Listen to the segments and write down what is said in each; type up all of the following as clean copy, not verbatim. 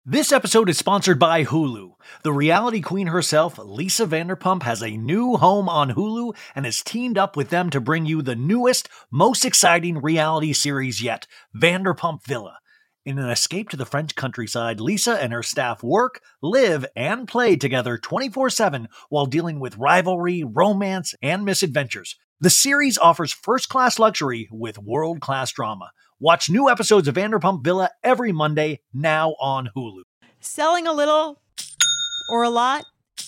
This episode is sponsored by Hulu. The reality queen herself, Lisa Vanderpump, has a new home on Hulu and has teamed up with them to bring you the newest, most exciting reality series yet, Vanderpump Villa. In an escape to the French countryside, Lisa and her staff work, live, and play together 24/7 while dealing with rivalry, romance, and misadventures. The series offers first-class luxury with world-class drama. Watch new episodes of Vanderpump Villa every Monday, now on Hulu. Selling a little or a lot?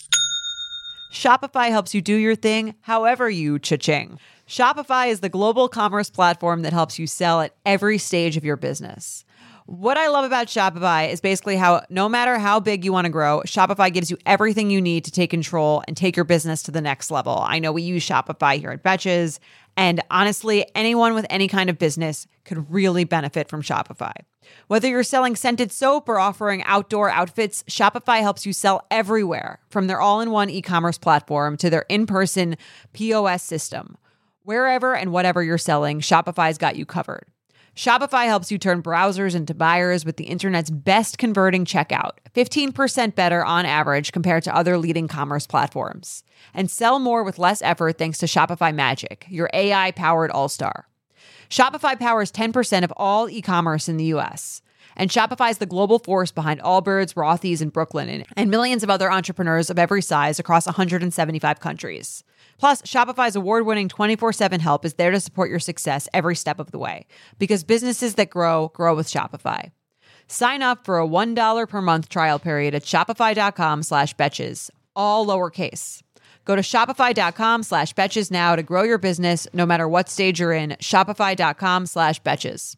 Shopify helps you do your thing however you cha-ching. Shopify is the global commerce platform that helps you sell at every stage of your business. What I love about Shopify is basically how no matter how big you want to grow, Shopify gives you everything you need to take control and take your business to the next level. I know we use Shopify here at Betches, and honestly, anyone with any kind of business could really benefit from Shopify. Whether you're selling scented soap or offering outdoor outfits, Shopify helps you sell everywhere, from their all-in-one e-commerce platform to their in-person POS system. Wherever and whatever you're selling, Shopify's got you covered. Shopify helps you turn browsers into buyers with the internet's best converting checkout, 15% better on average compared to other leading commerce platforms. And sell more with less effort thanks to Shopify Magic, your AI-powered all-star. Shopify powers 10% of all e-commerce in the U.S., and Shopify is the global force behind Allbirds, Rothy's, and Brooklyn, and millions of other entrepreneurs of every size across 175 countries. Plus, Shopify's award-winning 24/7 help is there to support your success every step of the way, because businesses that grow, grow with Shopify. Sign up for a $1 per month trial period at shopify.com/betches, all lowercase. Go to shopify.com/betches now to grow your business no matter what stage you're in. Shopify.com/betches.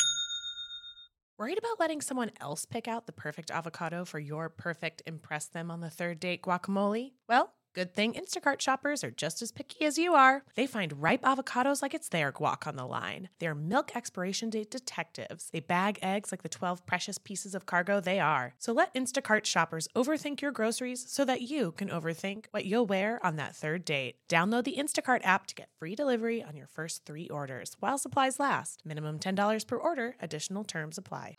Worried about letting someone else pick out the perfect avocado for your perfect impress them on the third date guacamole? Well, good thing Instacart shoppers are just as picky as you are. They find ripe avocados like it's their guac on the line. They're milk expiration date detectives. They bag eggs like the 12 precious pieces of cargo they are. So let Instacart shoppers overthink your groceries so that you can overthink what you'll wear on that third date. Download the Instacart app to get free delivery on your first 3 orders while supplies last. Minimum $10 per order. Additional terms apply.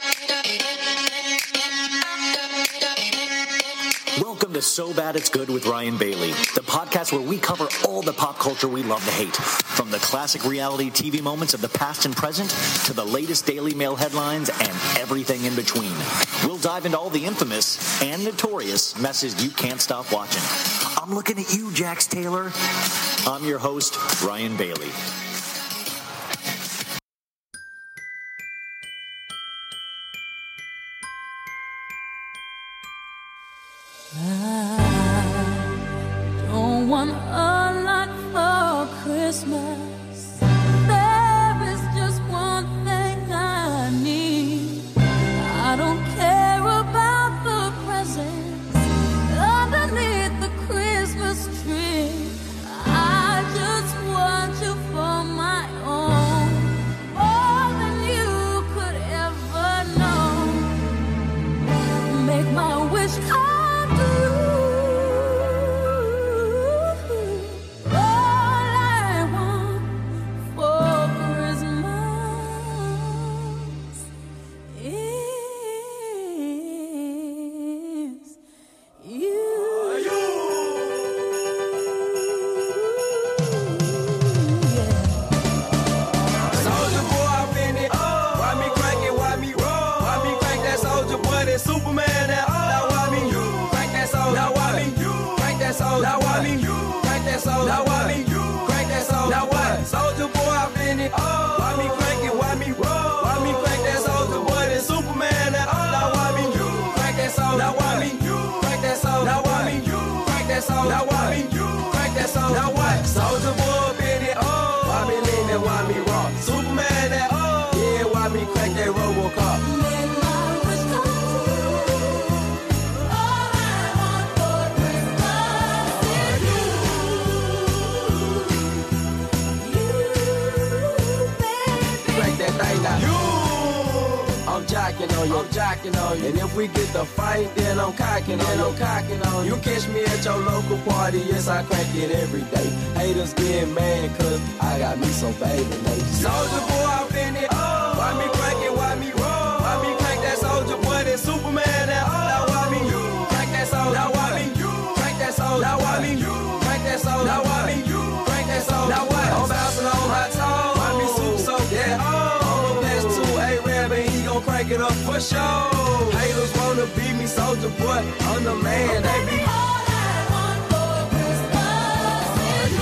Welcome to So Bad It's Good with Ryan Bailey, the podcast where we cover all the pop culture we love to hate, from the classic reality TV moments of the past and present to the latest Daily Mail headlines and everything in between. We'll dive into all the infamous and notorious messes you can't stop watching. I'm looking at you, Jax Taylor. I'm your host, Ryan Bailey. Don't want a lot for Christmas. There is just one thing I need. I don't care about the presents underneath the Christmas tree. I just want you for my own, more than you could ever know. Make my wish come true. I'm jocking on you. And if we get the fight, then I'm cocking on you. You catch me at your local party, yes, I crack it every day. Haters get mad, cause I got me some baby ladies. Soulja Boy, I'm in it. Why me crank it, why me roll? Why me crank that Soulja Boy, that Superman, that show. Haters wanna beat me, soldier boy, I'm the man. They be All I want for Christmas is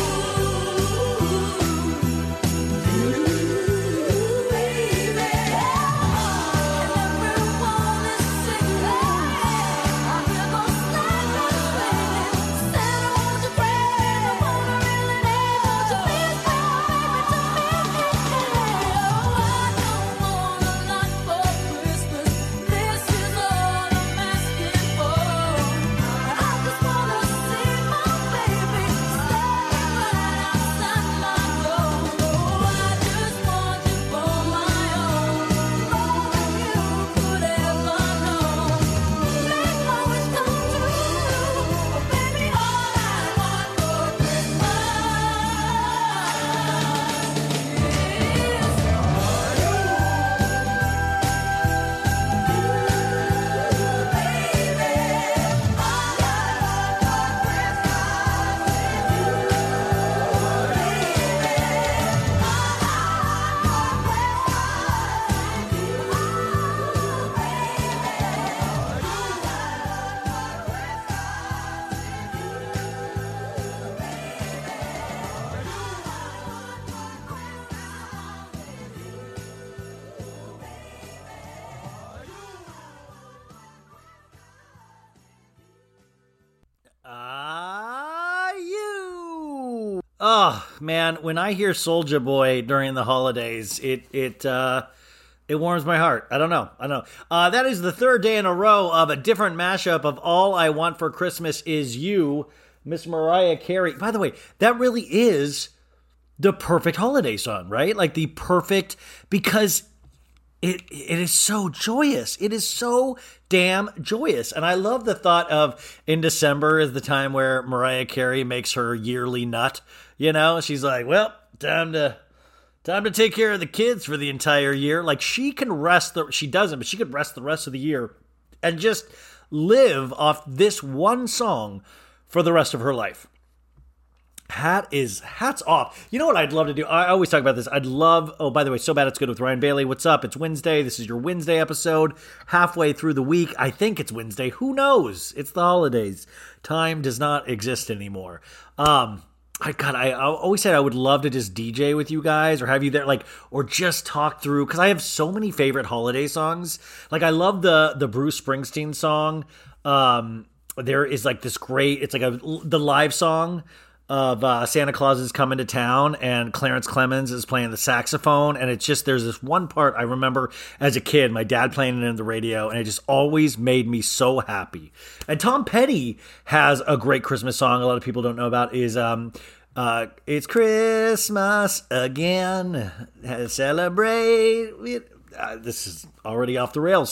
you, baby. And everyone is singing. I hear those sleigh bells ringing. Santa, won't you pray? I wanna really need, won't you please come, baby, to me? Oh, I don't want a lot for Christmas. This is all I'm asking for. I just wanna see my baby standing right outside my door. Oh, I just want you for my own, more than you could ever know. Make my wish come true, oh baby. All I want for You. Oh man, when I hear Soulja Boy during the holidays, it warms my heart. I don't know. That is the third day in a row of a different mashup of All I Want for Christmas Is You, Miss Mariah Carey. By the way, that really is the perfect holiday song, right? Like the perfect, because it is so joyous. It is so damn joyous. And I love the thought of in December is the time where Mariah Carey makes her yearly nut. You know, she's like, well, time to take care of the kids for the entire year. Like she can rest, she doesn't, but she could rest the rest of the year and just live off this one song for the rest of her life. Hats off. You know what I'd love to do? I always talk about this. Oh, by the way, So Bad It's Good with Ryan Bailey. What's up? It's Wednesday. This is your Wednesday episode. Halfway through the week. I think it's Wednesday. Who knows? It's the holidays. Time does not exist anymore. I always said I would love to just DJ with you guys or have you there, like, or just talk through, because I have so many favorite holiday songs. Like, I love the Bruce Springsteen song. There is like this great, it's like the live song of Santa Claus is Coming to Town, and Clarence Clemens is playing the saxophone, and it's just, there's this one part I remember as a kid, my dad playing it in the radio, and it just always made me so happy. And Tom Petty has a great Christmas song a lot of people don't know about, is It's Christmas Again, Celebrate it. This is already off the rails.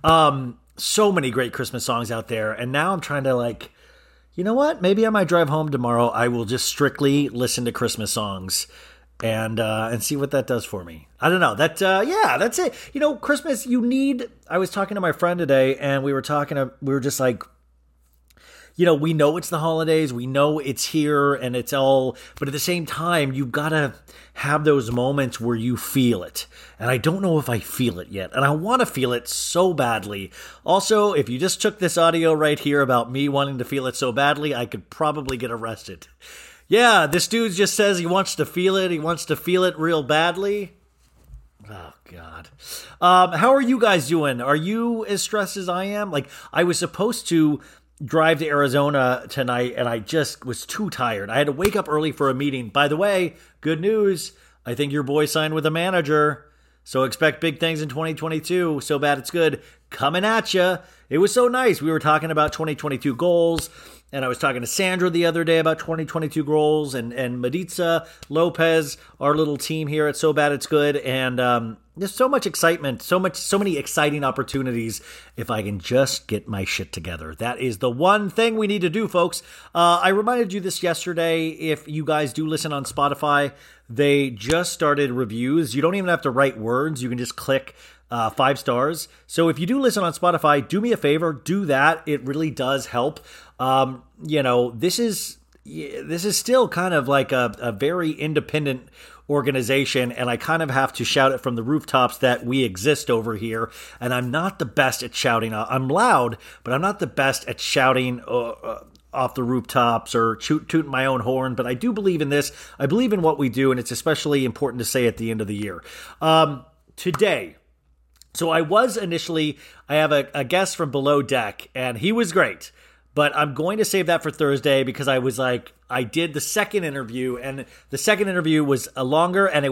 So many great Christmas songs out there, and now I'm trying to, like, you know what? Maybe on my drive home tomorrow, I will just strictly listen to Christmas songs and see what that does for me. I don't know. That's it. You know, Christmas, I was talking to my friend today, and we were just like, you know, we know it's the holidays, we know it's here, and it's all, but at the same time, you've got to have those moments where you feel it. And I don't know if I feel it yet, and I want to feel it so badly. Also, if you just took this audio right here about me wanting to feel it so badly, I could probably get arrested. Yeah, this dude just says he wants to feel it. He wants to feel it real badly. Oh, God. How are you guys doing? Are you as stressed as I am? Like, I was supposed to drive to Arizona tonight, and I just was too tired. I had to wake up early for a meeting. By the way, good news. I think your boy signed with a manager. So expect big things in 2022. So Bad It's Good coming at you. It was so nice. We were talking about 2022 goals, and I was talking to Sandra the other day about 2022 goals, and Maritza Lopez, our little team here at So Bad It's Good, and there's so much excitement, so many exciting opportunities if I can just get my shit together. That is the one thing we need to do, folks. I reminded you this yesterday. If you guys do listen on Spotify, they just started reviews. You don't even have to write words. You can just click 5 stars. So if you do listen on Spotify, do me a favor, do that. It really does help. You know, this is still kind of like a very independent organization, and I kind of have to shout it from the rooftops that we exist over here. And I'm not the best at shouting. I'm loud, but I'm not the best at shouting off the rooftops or tooting my own horn. But I do believe in this. I believe in what we do, and it's especially important to say at the end of the year. Today, so I have a guest from Below Deck, and he was great. But I'm going to save that for Thursday because I did the second interview, and the second interview was longer, and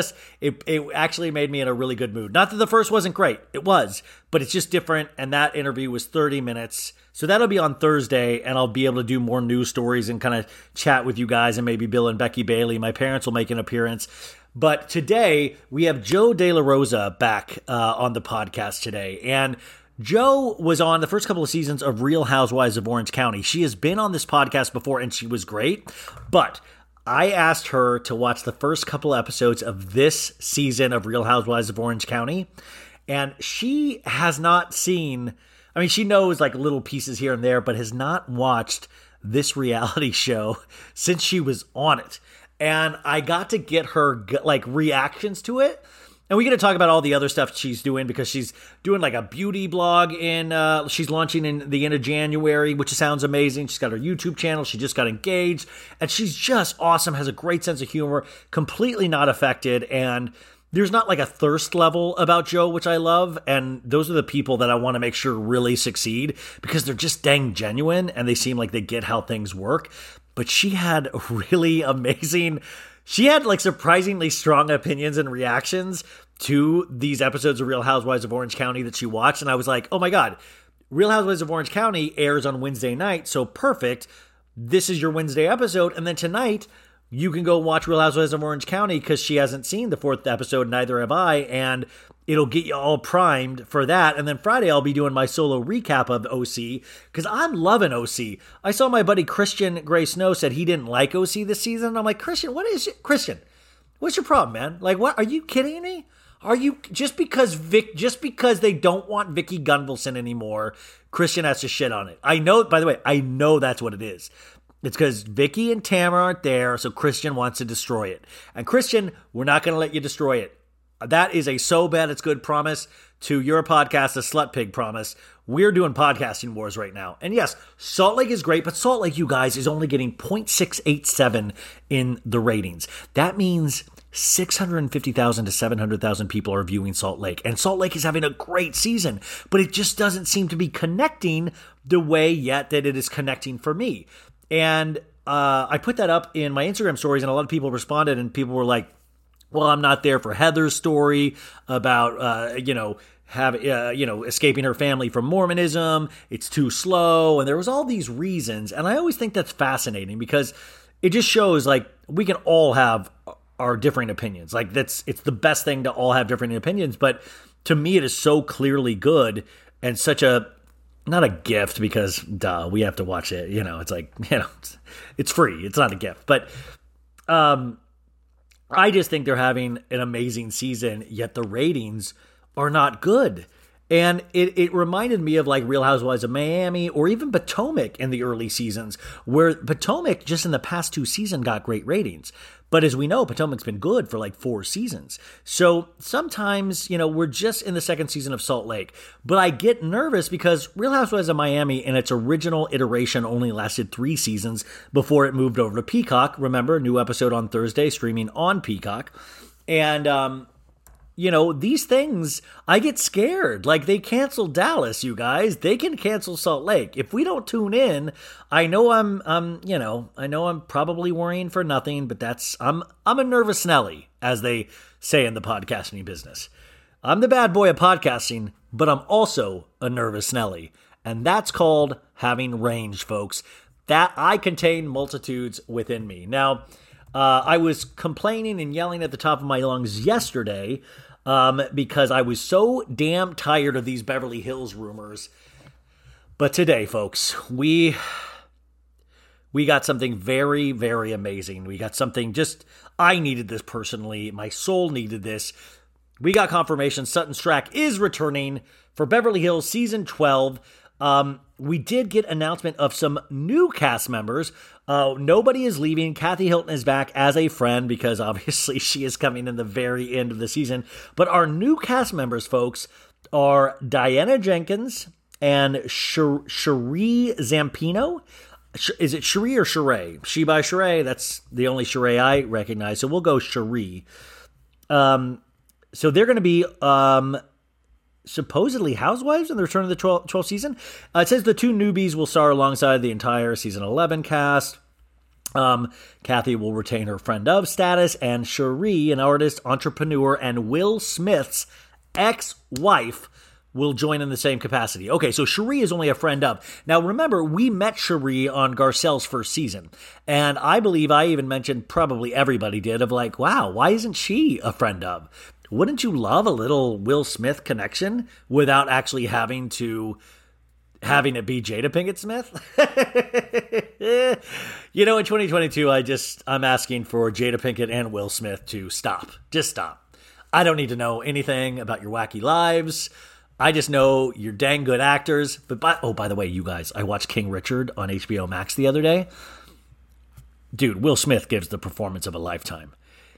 it actually made me in a really good mood. Not that the first wasn't great. It was, but it's just different, and that interview was 30 minutes. So that'll be on Thursday, and I'll be able to do more news stories and kind of chat with you guys, and maybe Bill and Becky Bailey. My parents will make an appearance. But today, we have Joe De La Rosa back on the podcast today, and Joe was on the first couple of seasons of Real Housewives of Orange County. She has been on this podcast before, and she was great. But I asked her to watch the first couple episodes of this season of Real Housewives of Orange County, and she has not seen, I mean, she knows like little pieces here and there, but has not watched this reality show since she was on it. And I got to get her like reactions to it. And we get to talk about all the other stuff she's doing because she's doing like a beauty blog she's launching in the end of January, which sounds amazing. She's got her YouTube channel. She just got engaged and she's just awesome, has a great sense of humor, completely not affected. And there's not like a thirst level about Joe, which I love. And those are the people that I want to make sure really succeed because they're just dang genuine and they seem like they get how things work. But she had really amazing, she had like surprisingly strong opinions and reactions to these episodes of Real Housewives of Orange County that she watched. And I was like, oh my God, Real Housewives of Orange County airs on Wednesday night. So perfect. This is your Wednesday episode. And then tonight you can go watch Real Housewives of Orange County because she hasn't seen the fourth episode. Neither have I. And it'll get you all primed for that. And then Friday, I'll be doing my solo recap of OC because I'm loving OC. I saw my buddy Christian Gray Snow said he didn't like OC this season. And I'm like, Christian, what's your problem, man? Like, what? Are you kidding me? Are you just because they don't want Vicky Gunvalson anymore, Christian has to shit on it. I know, by the way, I know that's what it is. It's because Vicky and Tamara aren't there, so Christian wants to destroy it. And Christian, we're not going to let you destroy it. That is a so bad it's good promise to your podcast, a slut pig promise. We're doing podcasting wars right now. And yes, Salt Lake is great, but Salt Lake, you guys, is only getting 0.687 in the ratings. That means 650,000 to 700,000 people are viewing Salt Lake. And Salt Lake is having a great season, but it just doesn't seem to be connecting the way yet that it is connecting for me. And I put that up in my Instagram stories, and a lot of people responded, and people were like, well, I'm not there for Heather's story about, escaping her family from Mormonism. It's too slow. And there was all these reasons. And I always think that's fascinating because it just shows like we can all have our differing opinions. Like it's the best thing to all have different opinions. But to me, it is so clearly good and such a, not a gift because duh, we have to watch it. It's like, it's free. It's not a gift, but, I just think they're having an amazing season, yet the ratings are not good. And it reminded me of like Real Housewives of Miami or even Potomac in the early seasons, where Potomac just in the past 2 seasons got great ratings. But as we know, Potomac's been good for like 4 seasons. So sometimes, we're just in the second season of Salt Lake. But I get nervous because Real Housewives of Miami in its original iteration only lasted 3 seasons before it moved over to Peacock. Remember, new episode on Thursday streaming on Peacock. And, these things, I get scared. Like they canceled Dallas, you guys. They can cancel Salt Lake. If we don't tune in, I know I'm probably worrying for nothing, but I'm a nervous Nelly, as they say in the podcasting business. I'm the bad boy of podcasting, but I'm also a nervous Nelly. And that's called having range, folks. That I contain multitudes within me. Now, I was complaining and yelling at the top of my lungs yesterday because I was so damn tired of these Beverly Hills rumors. But today, folks, we got something very, very amazing. We got something I needed this personally. My soul needed this. We got confirmation Sutton Stracke is returning for Beverly Hills Season 12. We did get announcement of some new cast members. Nobody is leaving. Kathy Hilton is back as a friend because obviously she is coming in the very end of the season. But our new cast members, folks, are Diana Jenkins and Cherie Zampino. Is it Cherie or Sheree? She by Sheree. That's the only Sheree I recognize. So we'll go Cherie. So they're going to be supposedly housewives in the return of the 12th season. It says the two newbies will star alongside the entire season 11 cast. Kathy will retain her friend of status, and Cherie, an artist, entrepreneur, and Will Smith's ex-wife, will join in the same capacity. Okay, so Cherie is only a friend of. Now, remember, we met Cherie on Garcelle's first season, and I believe I even mentioned, probably everybody did, of like, wow, why isn't she a friend of? Wouldn't you love a little Will Smith connection without actually having it be Jada Pinkett Smith? You know, in 2022, I'm asking for Jada Pinkett and Will Smith to stop. Just stop. I don't need to know anything about your wacky lives. I just know you're dang good actors. But by the way, you guys, I watched King Richard on HBO Max the other day. Dude, Will Smith gives the performance of a lifetime.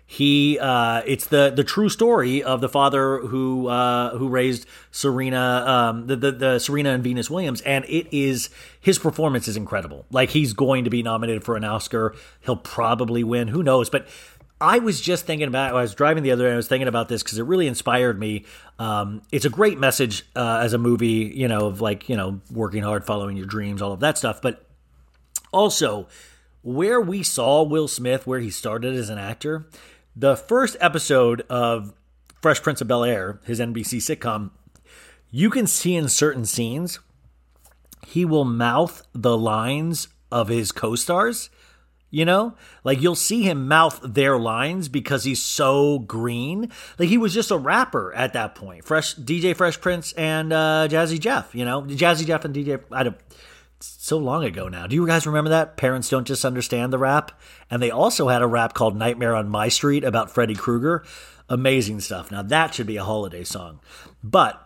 It's the true story of the father who raised Serena, the Serena and Venus Williams, and his performance is incredible. Like, he's going to be nominated for an Oscar. He'll probably win. Who knows? But I was just thinking about, I was driving the other day, I was thinking about this because it really inspired me. It's a great message as a movie, you know, of like, you know, working hard, following your dreams, all of that stuff. But also, where we saw Will Smith, where he started as an actor, the first episode of Fresh Prince of Bel-Air, his NBC sitcom, you can see in certain scenes, he will mouth the lines of his co-stars. You know, like you'll see him mouth their lines because he's so green. Like, he was just a rapper at that point. DJ Fresh Prince and Jazzy Jeff, you know, Jazzy Jeff and DJ. So long ago now. Do you guys remember that? Parents Don't Just Understand the rap. And they also had a rap called Nightmare on My Street about Freddy Krueger. Amazing stuff. Now that should be a holiday song. But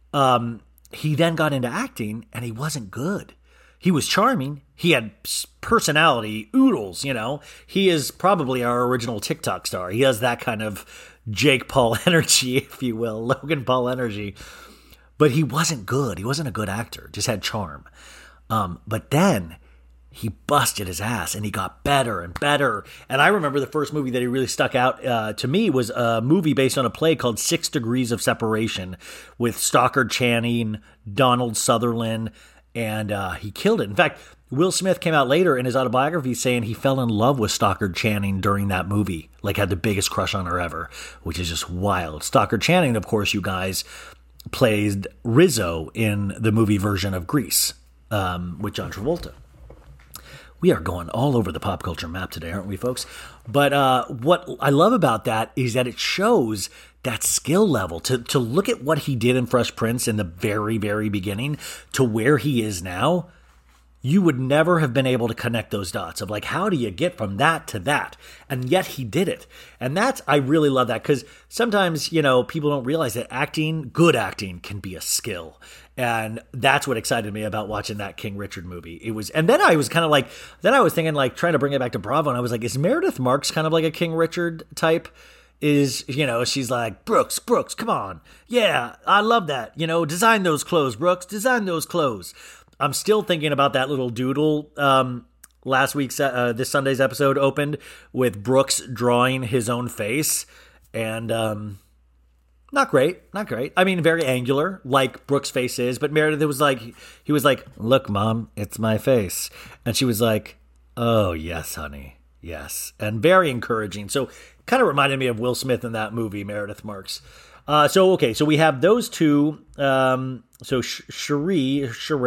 he then got into acting and he wasn't good. He was charming. He had personality oodles, you know. He is probably our original TikTok star. He has that kind of Jake Paul energy, if you will, Logan Paul energy. But he wasn't good. He wasn't a good actor. Just had charm. But then he busted his ass and he got better and better. And I remember the first movie that he really stuck out to me was a movie based on a play called 6 Degrees of Separation with Stockard Channing, Donald Sutherland, and he killed it. In fact, Will Smith came out later in his autobiography saying he fell in love with Stockard Channing during that movie, like had the biggest crush on her ever, which is just wild. Stockard Channing, of course, you guys, played Rizzo in the movie version of Grease with John Travolta. We are going all over the pop culture map today, aren't we, folks? But what I love about that is that it shows that skill level to look at what he did in Fresh Prince in the very, very beginning to where he is now. You would never have been able to connect those dots of like, how do you get from that to that? And yet he did it. And I really love that because sometimes, you know, people don't realize that good acting can be a skill. And that's what excited me about watching that King Richard movie. And then I was kind of like, thinking like trying to bring it back to Bravo. And I was like, is Meredith Marks kind of like a King Richard type? She's like, Brooks, come on. Yeah, I love that. You know, design those clothes, Brooks, design those clothes. I'm still thinking about that little doodle. Last week's, this Sunday's episode opened with Brooks drawing his own face. And not great. I mean, very angular, like Brooks' face is. But Meredith he was like, look, Mom, it's my face. And she was like, oh, yes, honey. Yes. And very encouraging. So kind of reminded me of Will Smith in that movie, Meredith Marks. So we have those two. So Cherie,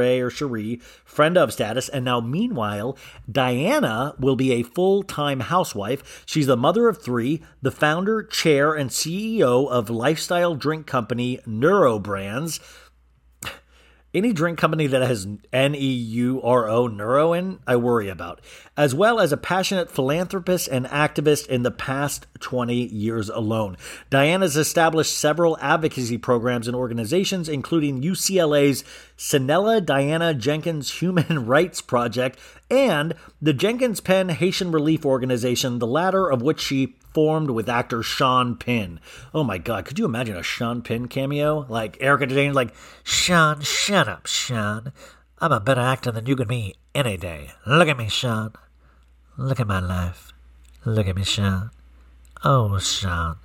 friend of status. And now, meanwhile, Diana will be a full-time housewife. She's the mother of 3, the founder, chair, and CEO of lifestyle drink company Neuro Brands. Any drink company that has Neuro, neuro in, I worry about, as well as a passionate philanthropist and activist in the past 20 years alone. Diana's established several advocacy programs and organizations, including UCLA's Sanella Diana Jenkins Human Rights Project and the Jenkins Penn Haitian Relief Organization, the latter of which she formed with actor Sean Penn. Oh my God, could you imagine a Sean Penn cameo? Like Erica Jane, like, Sean, shut up, Sean. I'm a better actor than you can be any day. Look at me, Sean. Look at my life. Look at me, Sean. Oh, Sean.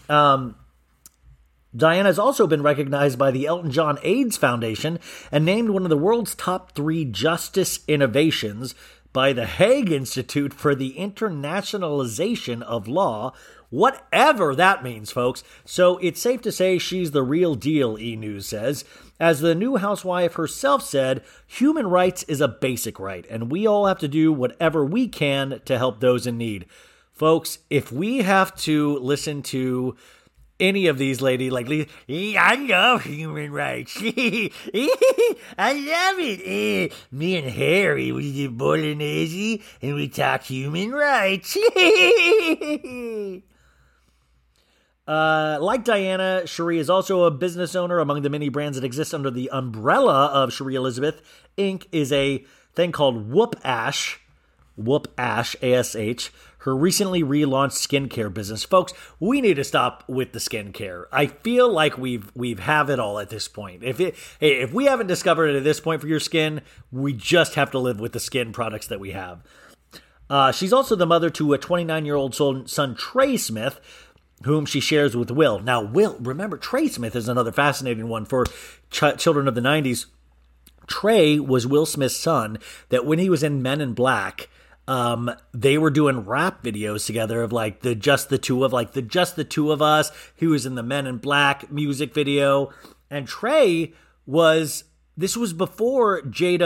Diana has also been recognized by the Elton John AIDS Foundation and named one of the world's top 3 justice innovations by the Hague Institute for the Internationalization of Law, whatever that means, folks. So it's safe to say she's the real deal, E! News says. As the new housewife herself said, human rights is a basic right, and we all have to do whatever we can to help those in need. Folks, if we have to listen to any of these ladies, like, I love human rights. I love it. Me and Harry, we did Bolognese and we talk human rights. Like Diana, Cherie is also a business owner. Among the many brands that exist under the umbrella of Cherie Elizabeth Inc. is a thing called Whoop Ash, ASH, her recently relaunched skincare business. Folks, we need to stop with the skincare. I feel like we've have it all at this point. If we haven't discovered it at this point for your skin, we just have to live with the skin products that we have. She's also the mother to a 29-year-old son, Trey Smith, whom she shares with Will. Now, remember, Trey Smith is another fascinating one for children of the 90s. Trey was Will Smith's son that when he was in Men in Black, they were doing rap videos together of like the Just the Two of Us. He was in the Men in Black music video. And Trey this was before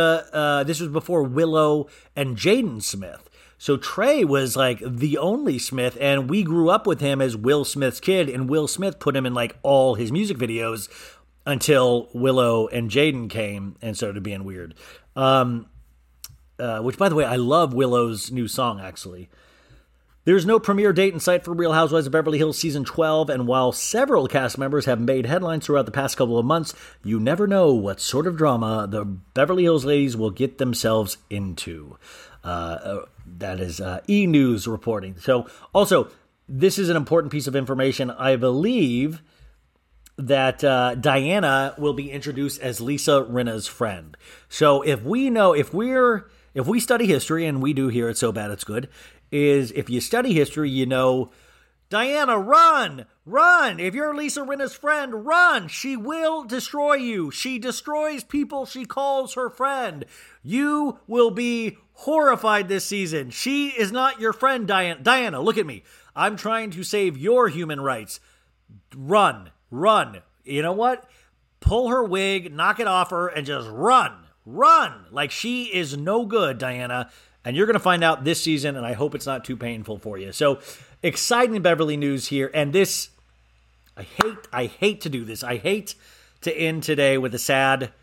Willow and Jaden Smith. So Trey was like the only Smith, and we grew up with him as Will Smith's kid, and Will Smith put him in like all his music videos until Willow and Jaden came and started being weird. Which, by the way, I love Willow's new song, actually. There's no premiere date in sight for Real Housewives of Beverly Hills Season 12, and while several cast members have made headlines throughout the past couple of months, you never know what sort of drama the Beverly Hills ladies will get themselves into. That is E! News reporting. So, also, this is an important piece of information. I believe that Diana will be introduced as Lisa Rinna's friend. So, if we study history, and we do here at So Bad It's Good, is if you study history, you know, Diana, run! If you're Lisa Rinna's friend, run! She will destroy you. She destroys people she calls her friend. You will be horrified this season. She is not your friend, Diana. Diana, look at me. I'm trying to save your human rights. Run. You know what? Pull her wig, knock it off her, and just run. Like, she is no good, Diana. And you're going to find out this season, and I hope it's not too painful for you. So, exciting Beverly news here. And this, I hate to do this. I hate to end today with a sad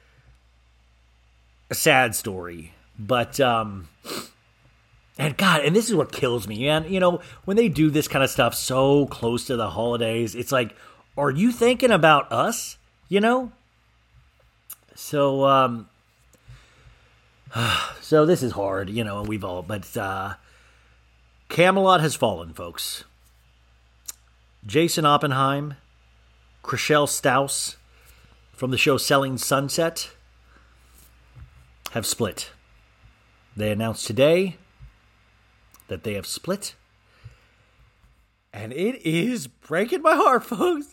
story. But, and this is what kills me, man. You know, when they do this kind of stuff so close to the holidays, it's like, are you thinking about us? You know? So, so this is hard, you know, but Camelot has fallen, folks. Jason Oppenheim, Chriselle Staus from the show Selling Sunset have split. They announced today that they have split. And it is breaking my heart, folks.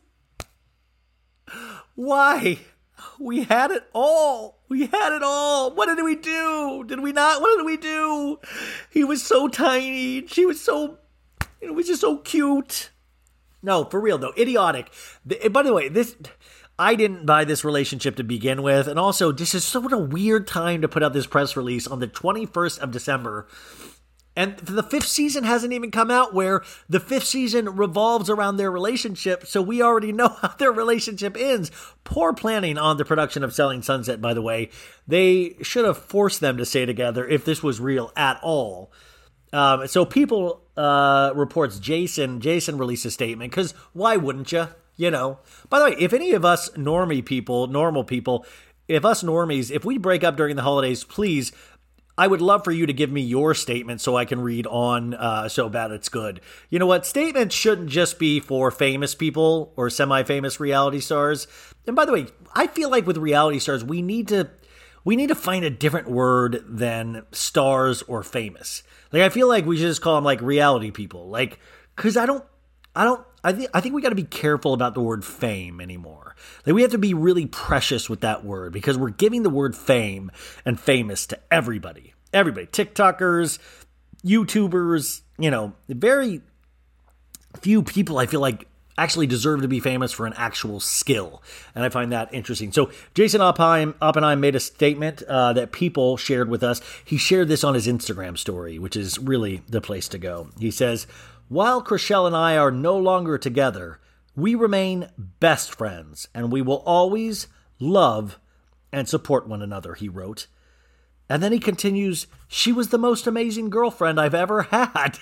Why? We had it all. What did we do? Did we not? What did we do? He was so tiny. She was so, it was just so cute. No, for real though, idiotic. By the way, I didn't buy this relationship to begin with. And also, this is sort of a weird time to put out this press release on the 21st of December. And the 5th season hasn't even come out, where the 5th season revolves around their relationship, so we already know how their relationship ends. Poor planning on the production of Selling Sunset, by the way. They should have forced them to stay together if this was real at all. So People reports Jason released a statement, because why wouldn't you? You know. By the way, if any of us normal people, if us normies, if we break up during the holidays, please, I would love for you to give me your statement so I can read on So Bad It's Good. You know what? Statements shouldn't just be for famous people or semi-famous reality stars. And by the way, I feel like with reality stars, we need to find a different word than stars or famous. Like, I feel like we should just call them like reality people. Like, because I think we got to be careful about the word fame anymore. Like, we have to be really precious with that word, because we're giving the word fame and famous to everybody. Everybody. TikTokers, YouTubers, you know, very few people I feel like actually deserve to be famous for an actual skill. And I find that interesting. So Jason Oppenheim made a statement that People shared with us. He shared this on his Instagram story, which is really the place to go. He says, "While Chrishell and I are no longer together, we remain best friends, and we will always love and support one another," he wrote. And then he continues, "She was the most amazing girlfriend I've ever had."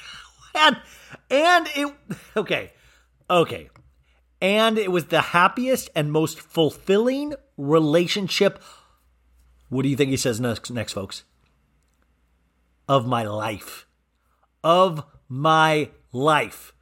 Okay. And it was the happiest and most fulfilling relationship. What do you think he says next, folks? Of my life. Of my life.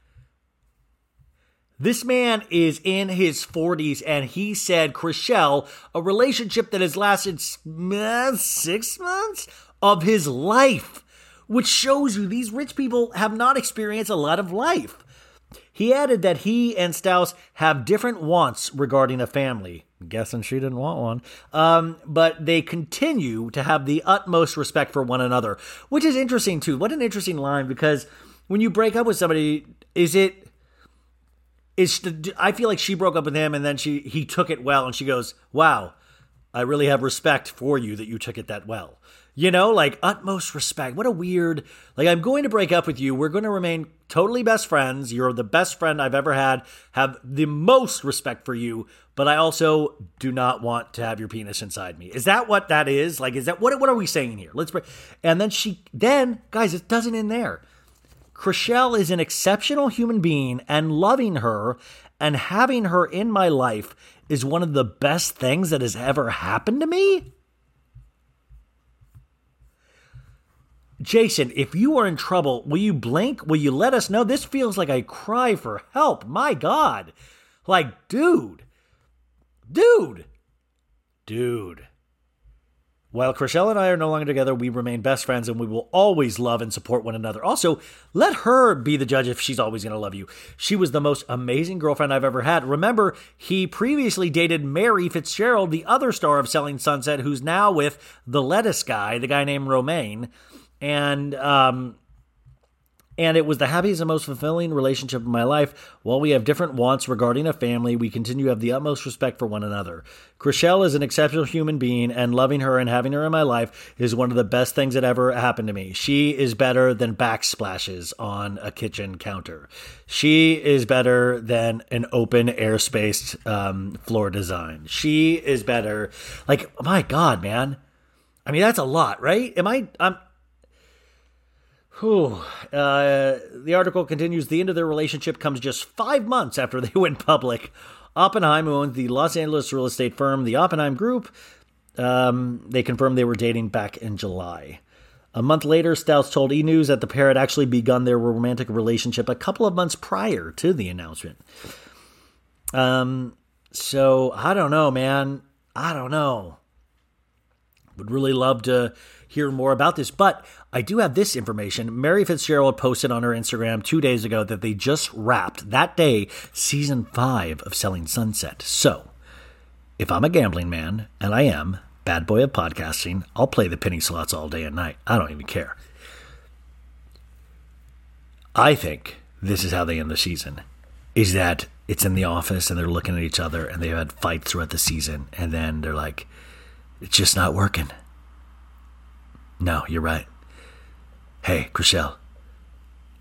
This man is in his 40s, and he said, Chrishell, a relationship that has lasted 6 months of his life, which shows you these rich people have not experienced a lot of life. He added that he and Stous have different wants regarding a family. I'm guessing she didn't want one. But they continue to have the utmost respect for one another, which is interesting too. What an interesting line, because when you break up with somebody, I feel like she broke up with him and then he took it well, and she goes, "Wow, I really have respect for you that you took it that well." You know, like utmost respect. What a weird, like, I'm going to break up with you. We're going to remain totally best friends. You're the best friend I've ever had. Have the most respect for you, but I also do not want to have your penis inside me. Is that what that is? Like, is that, what are we saying here? And then guys, it doesn't end there. Chrishell is an exceptional human being, and loving her and having her in my life is one of the best things that has ever happened to me. Jason, if you are in trouble, will you blink? Will you let us know? This feels like a cry for help. My God. Like, dude. While Chrishell and I are no longer together, we remain best friends, and we will always love and support one another. Also, let her be the judge if she's always going to love you. She was the most amazing girlfriend I've ever had. Remember, he previously dated Mary Fitzgerald, the other star of Selling Sunset, who's now with the lettuce guy, the guy named Romaine. And it was the happiest and most fulfilling relationship of my life. While we have different wants regarding a family, we continue to have the utmost respect for one another. Chrishell is an exceptional human being, and loving her and having her in my life is one of the best things that ever happened to me. She is better than backsplashes on a kitchen counter. She is better than an open air-spaced floor design. She is better. Like, my God, man. I mean, that's a lot, right? The article continues, the end of their relationship comes just 5 months after they went public. Oppenheim, who owns the Los Angeles real estate firm, the Oppenheim Group, they confirmed they were dating back in July. A month later, Stous told E! News that the pair had actually begun their romantic relationship a couple of months prior to the announcement. So, I don't know, man. I don't know. Would really love to hear more about this, but I do have this information. Mary Fitzgerald posted on her Instagram 2 days ago that they just wrapped that day season 5 of Selling Sunset. So, if I'm a gambling man, and I am, bad boy of podcasting, I'll play the penny slots all day and night. I don't even care. I think this is how they end the season, is that it's in the office and they're looking at each other and they've had fights throughout the season, and then they're like, it's just not working. No, you're right. Hey, Chrishell,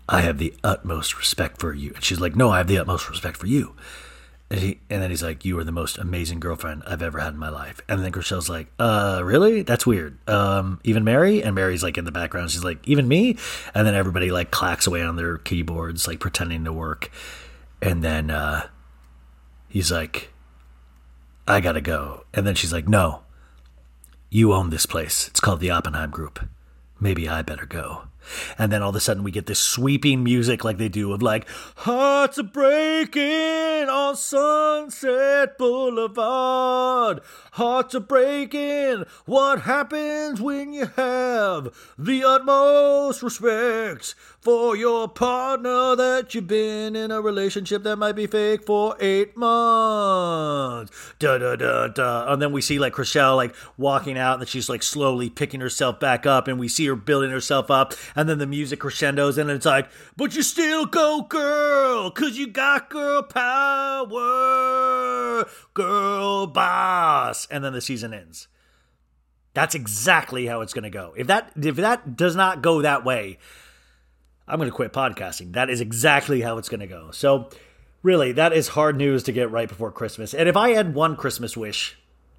I have the utmost respect for you. And she's like, no, I have the utmost respect for you. And then he's like, you are the most amazing girlfriend I've ever had in my life. And then Chriselle's like, really? That's weird. Even Mary? And Mary's like in the background. She's like, even me? And then everybody like clacks away on their keyboards, like pretending to work. And then he's like, I gotta go. And then she's like, no, you own this place. It's called the Oppenheim Group. Maybe I better go. And then all of a sudden we get this sweeping music like they do of like, hearts are breaking on Sunset Boulevard. Hearts are breaking. What happens when you have the utmost respect for your partner that you've been in a relationship that might be fake for 8 months? Da da da da. And then we see like Chriselle like walking out, and then she's like slowly picking herself back up, and we see her building herself up, and then the music crescendos, and it's like, but you still go, girl, 'cause you got girl power, girl boss. And then the season ends. That's exactly how it's going to go. If that does not go that way, I'm going to quit podcasting. That is exactly how it's going to go. So really, that is hard news to get right before Christmas. And if I had one Christmas wish,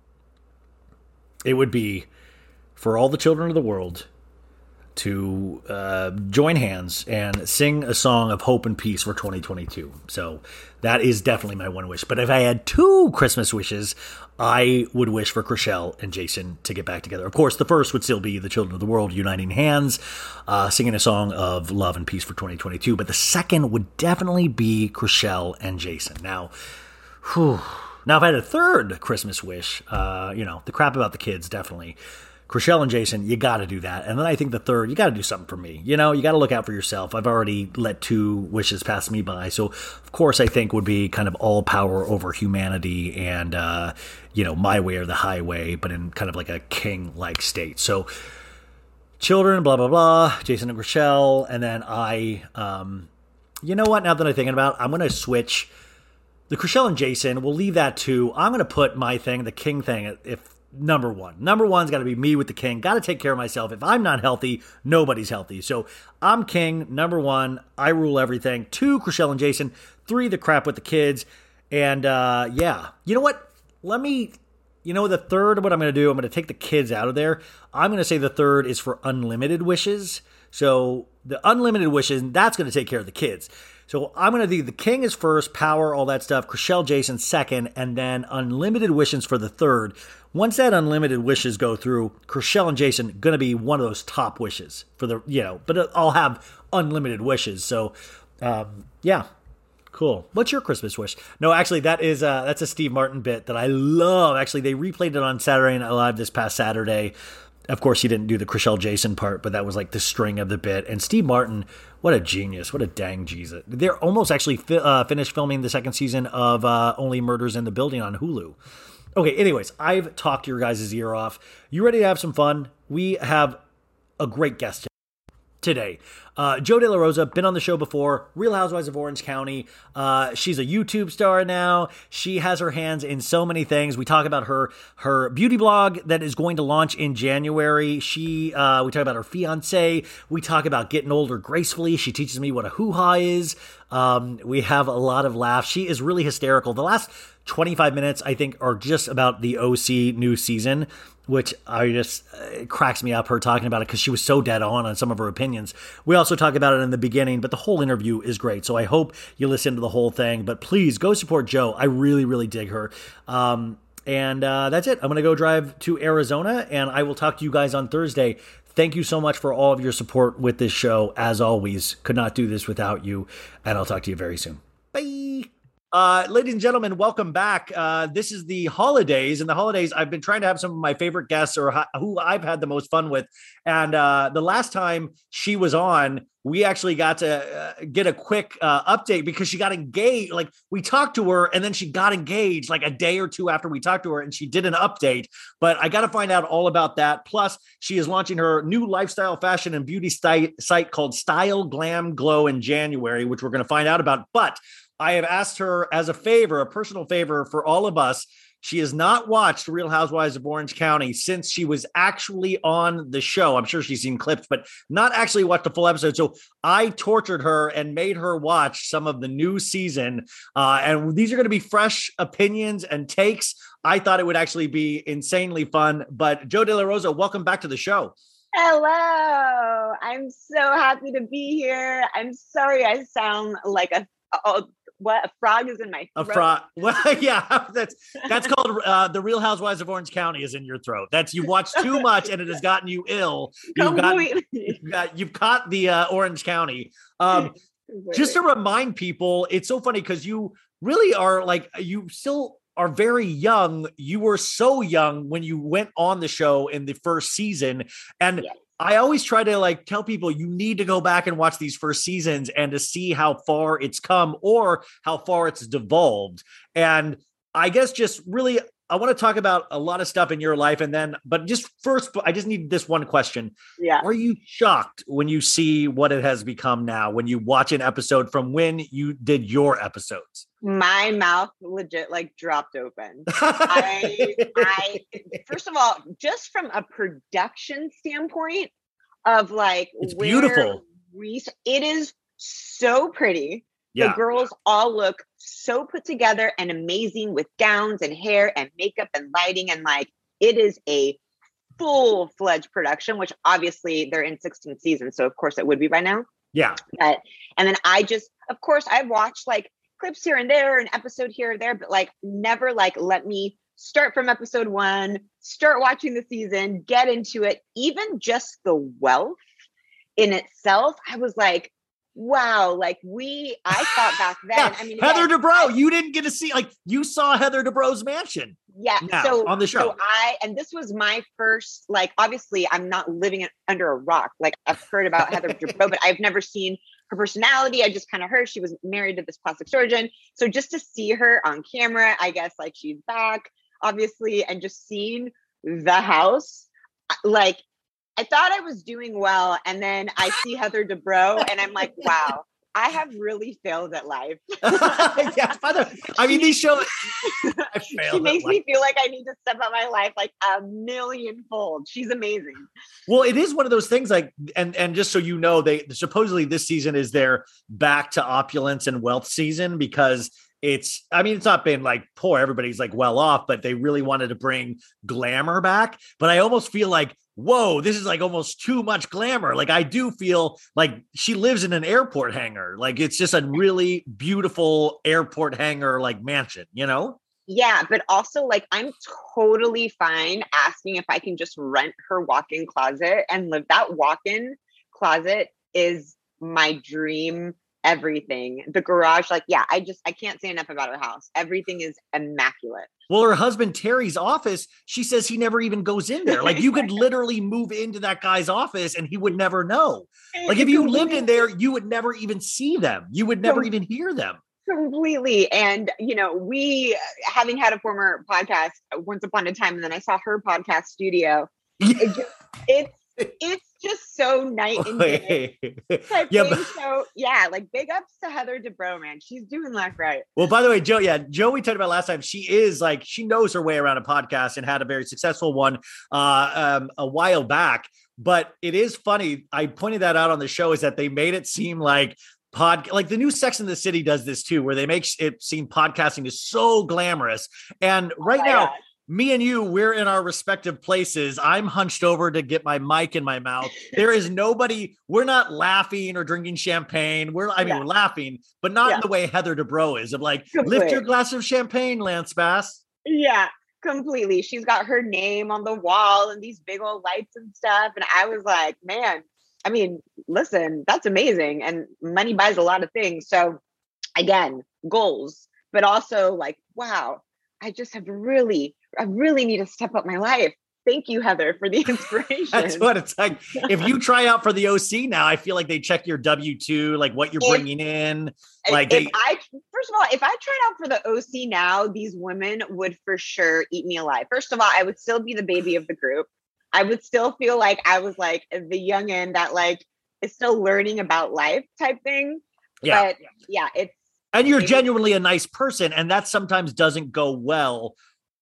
it would be for all the children of the world to join hands and sing a song of hope and peace for 2022. So that is definitely my one wish. But if I had two Christmas wishes, I would wish for Chriselle and Jason to get back together. Of course, the first would still be the children of the world uniting hands, singing a song of love and peace for 2022. But the second would definitely be Chriselle and Jason. Now, if I had a third Christmas wish, the crap about the kids, definitely. Chriselle and Jason, you got to do that. And then I think the third, you got to do something for me. You got to look out for yourself. I've already let two wishes pass me by. So, of course, I think would be kind of all power over humanity and, my way or the highway, but in kind of like a king-like state. So, children, blah, blah, blah, Jason and Chriselle. And then you know what? Now that I'm thinking about it, I'm going to switch the Chriselle and Jason. We'll leave that too. I'm going to put my thing, the king thing, number one. Number one's got to be me with the king. Got to take care of myself. If I'm not healthy, nobody's healthy. So I'm king. Number one, I rule everything. 2, Chriselle and Jason. 3, the crap with the kids. And you know what? The third, what I'm going to do, I'm going to take the kids out of there. I'm going to say the third is for unlimited wishes. So the unlimited wishes, that's going to take care of the kids. So I'm going to do the king is first, power, all that stuff. Chriselle, Jason second, and then unlimited wishes for the third. Once that unlimited wishes go through, Chriselle and Jason going to be one of those top wishes for but I'll have unlimited wishes. So, cool. What's your Christmas wish? No, actually, that's a Steve Martin bit that I love. Actually, they replayed it on Saturday Night Live this past Saturday. Of course, he didn't do the Chriselle Jason part, but that was like the string of the bit. And Steve Martin, what a genius. What a dang Jesus. They're almost actually finished filming the second season of Only Murders in the Building on Hulu. Okay, anyways, I've talked your guys' ear off. You ready to have some fun? We have a great guest today. Joe De La Rosa, been on the show before, Real Housewives of Orange County. She's a YouTube star now. She has her hands in so many things. We talk about her beauty blog that is going to launch in January. We talk about her fiance. We talk about getting older gracefully. She teaches me what a hoo-ha is. We have a lot of laughs. She is really hysterical. The last 25 minutes, I think, are just about the OC new season, which it cracks me up, her talking about it, because she was so dead on some of her opinions. We also talk about it in the beginning, but the whole interview is great. So I hope you listen to the whole thing, but please go support Joe. I really, really dig her. And that's it. I'm going to go drive to Arizona, and I will talk to you guys on Thursday. Thank you so much for all of your support with this show. As always, could not do this without you, and I'll talk to you very soon. Bye. Ladies and gentlemen, welcome back. This is the holidays. In the holidays, I've been trying to have some of my favorite guests or who I've had the most fun with. And the last time she was on, we actually got to get a quick update because she got engaged. Like, we talked to her and then she got engaged like a day or two after we talked to her, and she did an update. But I got to find out all about that. Plus, she is launching her new lifestyle, fashion, and beauty site called Style Glam Glow in January, which we're going to find out about. But I have asked her as a favor, a personal favor for all of us, she has not watched Real Housewives of Orange County since she was actually on the show. I'm sure she's seen clips, but not actually watched the full episode. So I tortured her and made her watch some of the new season. And these are going to be fresh opinions and takes. I thought it would actually be insanely fun. But Joe De La Rosa, welcome back to the show. Hello. I'm so happy to be here. I'm sorry I sound like a frog is in my throat. A frog. Well, yeah, that's called the Real Housewives of Orange County is in your throat. That's you watched too much and it has gotten you ill. You've caught the Orange County. Just to remind people, it's so funny because you really are like you still are very young. You were so young when you went on the show in the first season. And Yes. I always try to like tell people you need to go back and watch these first seasons and to see how far it's come or how far it's devolved. And I guess just really, I want to talk about a lot of stuff in your life. And then, but just first, I just need this one question. Yeah. Are you shocked when you see what it has become now, when you watch an episode from when you did your episodes? My mouth legit like dropped open. I first of all, just from a production standpoint of like It's where beautiful. It is so pretty. Yeah. The girls all look so put together and amazing with gowns and hair and makeup and lighting. And like, it is a full-fledged production, which obviously they're in 16 seasons. So of course it would be by now. Yeah. And then of course I've watched like clips here and there, an episode here or there, but like never like let me start from episode 1, start watching the season, get into it. Even just the wealth in itself, I was like, wow, like I thought back then. Yeah. I mean, Heather again, Dubrow, you didn't get to see, like, you saw Heather Dubrow's mansion. Yeah. Now, So on the show. So and this was my first, like, obviously I'm not living under a rock. Like I've heard about Heather Dubrow, but I've never seen her personality. I just kind of heard she was married to this plastic surgeon. So just to see her on camera, I guess like she's back, obviously, and just seeing the house, like I thought I was doing well. And then I see Heather Dubrow and I'm like, wow, I have really failed at life. Yeah, I mean, these shows. I She failed makes at me feel like I need to step up my life like a millionfold. She's amazing. Well, it is one of those things like, and just so you know, they supposedly this season is their back to opulence and wealth season because it's not been like poor. Everybody's like well off, but they really wanted to bring glamour back. But I almost feel like, whoa, this is like almost too much glamour. Like I do feel like she lives in an airport hangar. Like it's just a really beautiful airport hangar, like mansion, you know? Yeah, but also like I'm totally fine asking if I can just rent her walk-in closet and live. That walk-in closet is my dream everything. The garage, like, yeah, I can't say enough about her house. Everything is immaculate. Well, her husband, Terry's office, she says he never even goes in there. Like you could literally move into that guy's office and he would never know. Like if you lived in there, you would never even see them. You would never even hear them. Completely. And, you know, we, having had a former podcast once upon a time, and then I saw her podcast studio. It's just so night and day type Yeah, thing. So yeah, like big ups to Heather Dubrow, man. She's doing life right. Well, by the way, Joe, we talked about last time. She knows her way around a podcast and had a very successful one a while back. But it is funny. I pointed that out on the show is that they made it seem like like the new Sex and the City does this too, where they make it seem podcasting is so glamorous. And right now, gosh. Me and you, we're in our respective places. I'm hunched over to get my mic in my mouth. There is nobody. We're not laughing or drinking champagne. We're laughing, but not in the way Heather Dubrow is of like, lift your glass of champagne, Lance Bass. Yeah, completely. She's got her name on the wall and these big old lights and stuff. And I was like, man, I mean, listen, that's amazing. And money buys a lot of things. So again, goals, but also like, wow, I really need to step up my life. Thank you, Heather, for the inspiration. That's what it's like. If you try out for the OC now, I feel like they check your W-2, like what you're bringing in. Like first of all, if I tried out for the OC now, these women would for sure eat me alive. First of all, I would still be the baby of the group. I would still feel like I was like the youngin' that like is still learning about life type thing. Yeah. But yeah, and you're genuinely a nice person, and that sometimes doesn't go well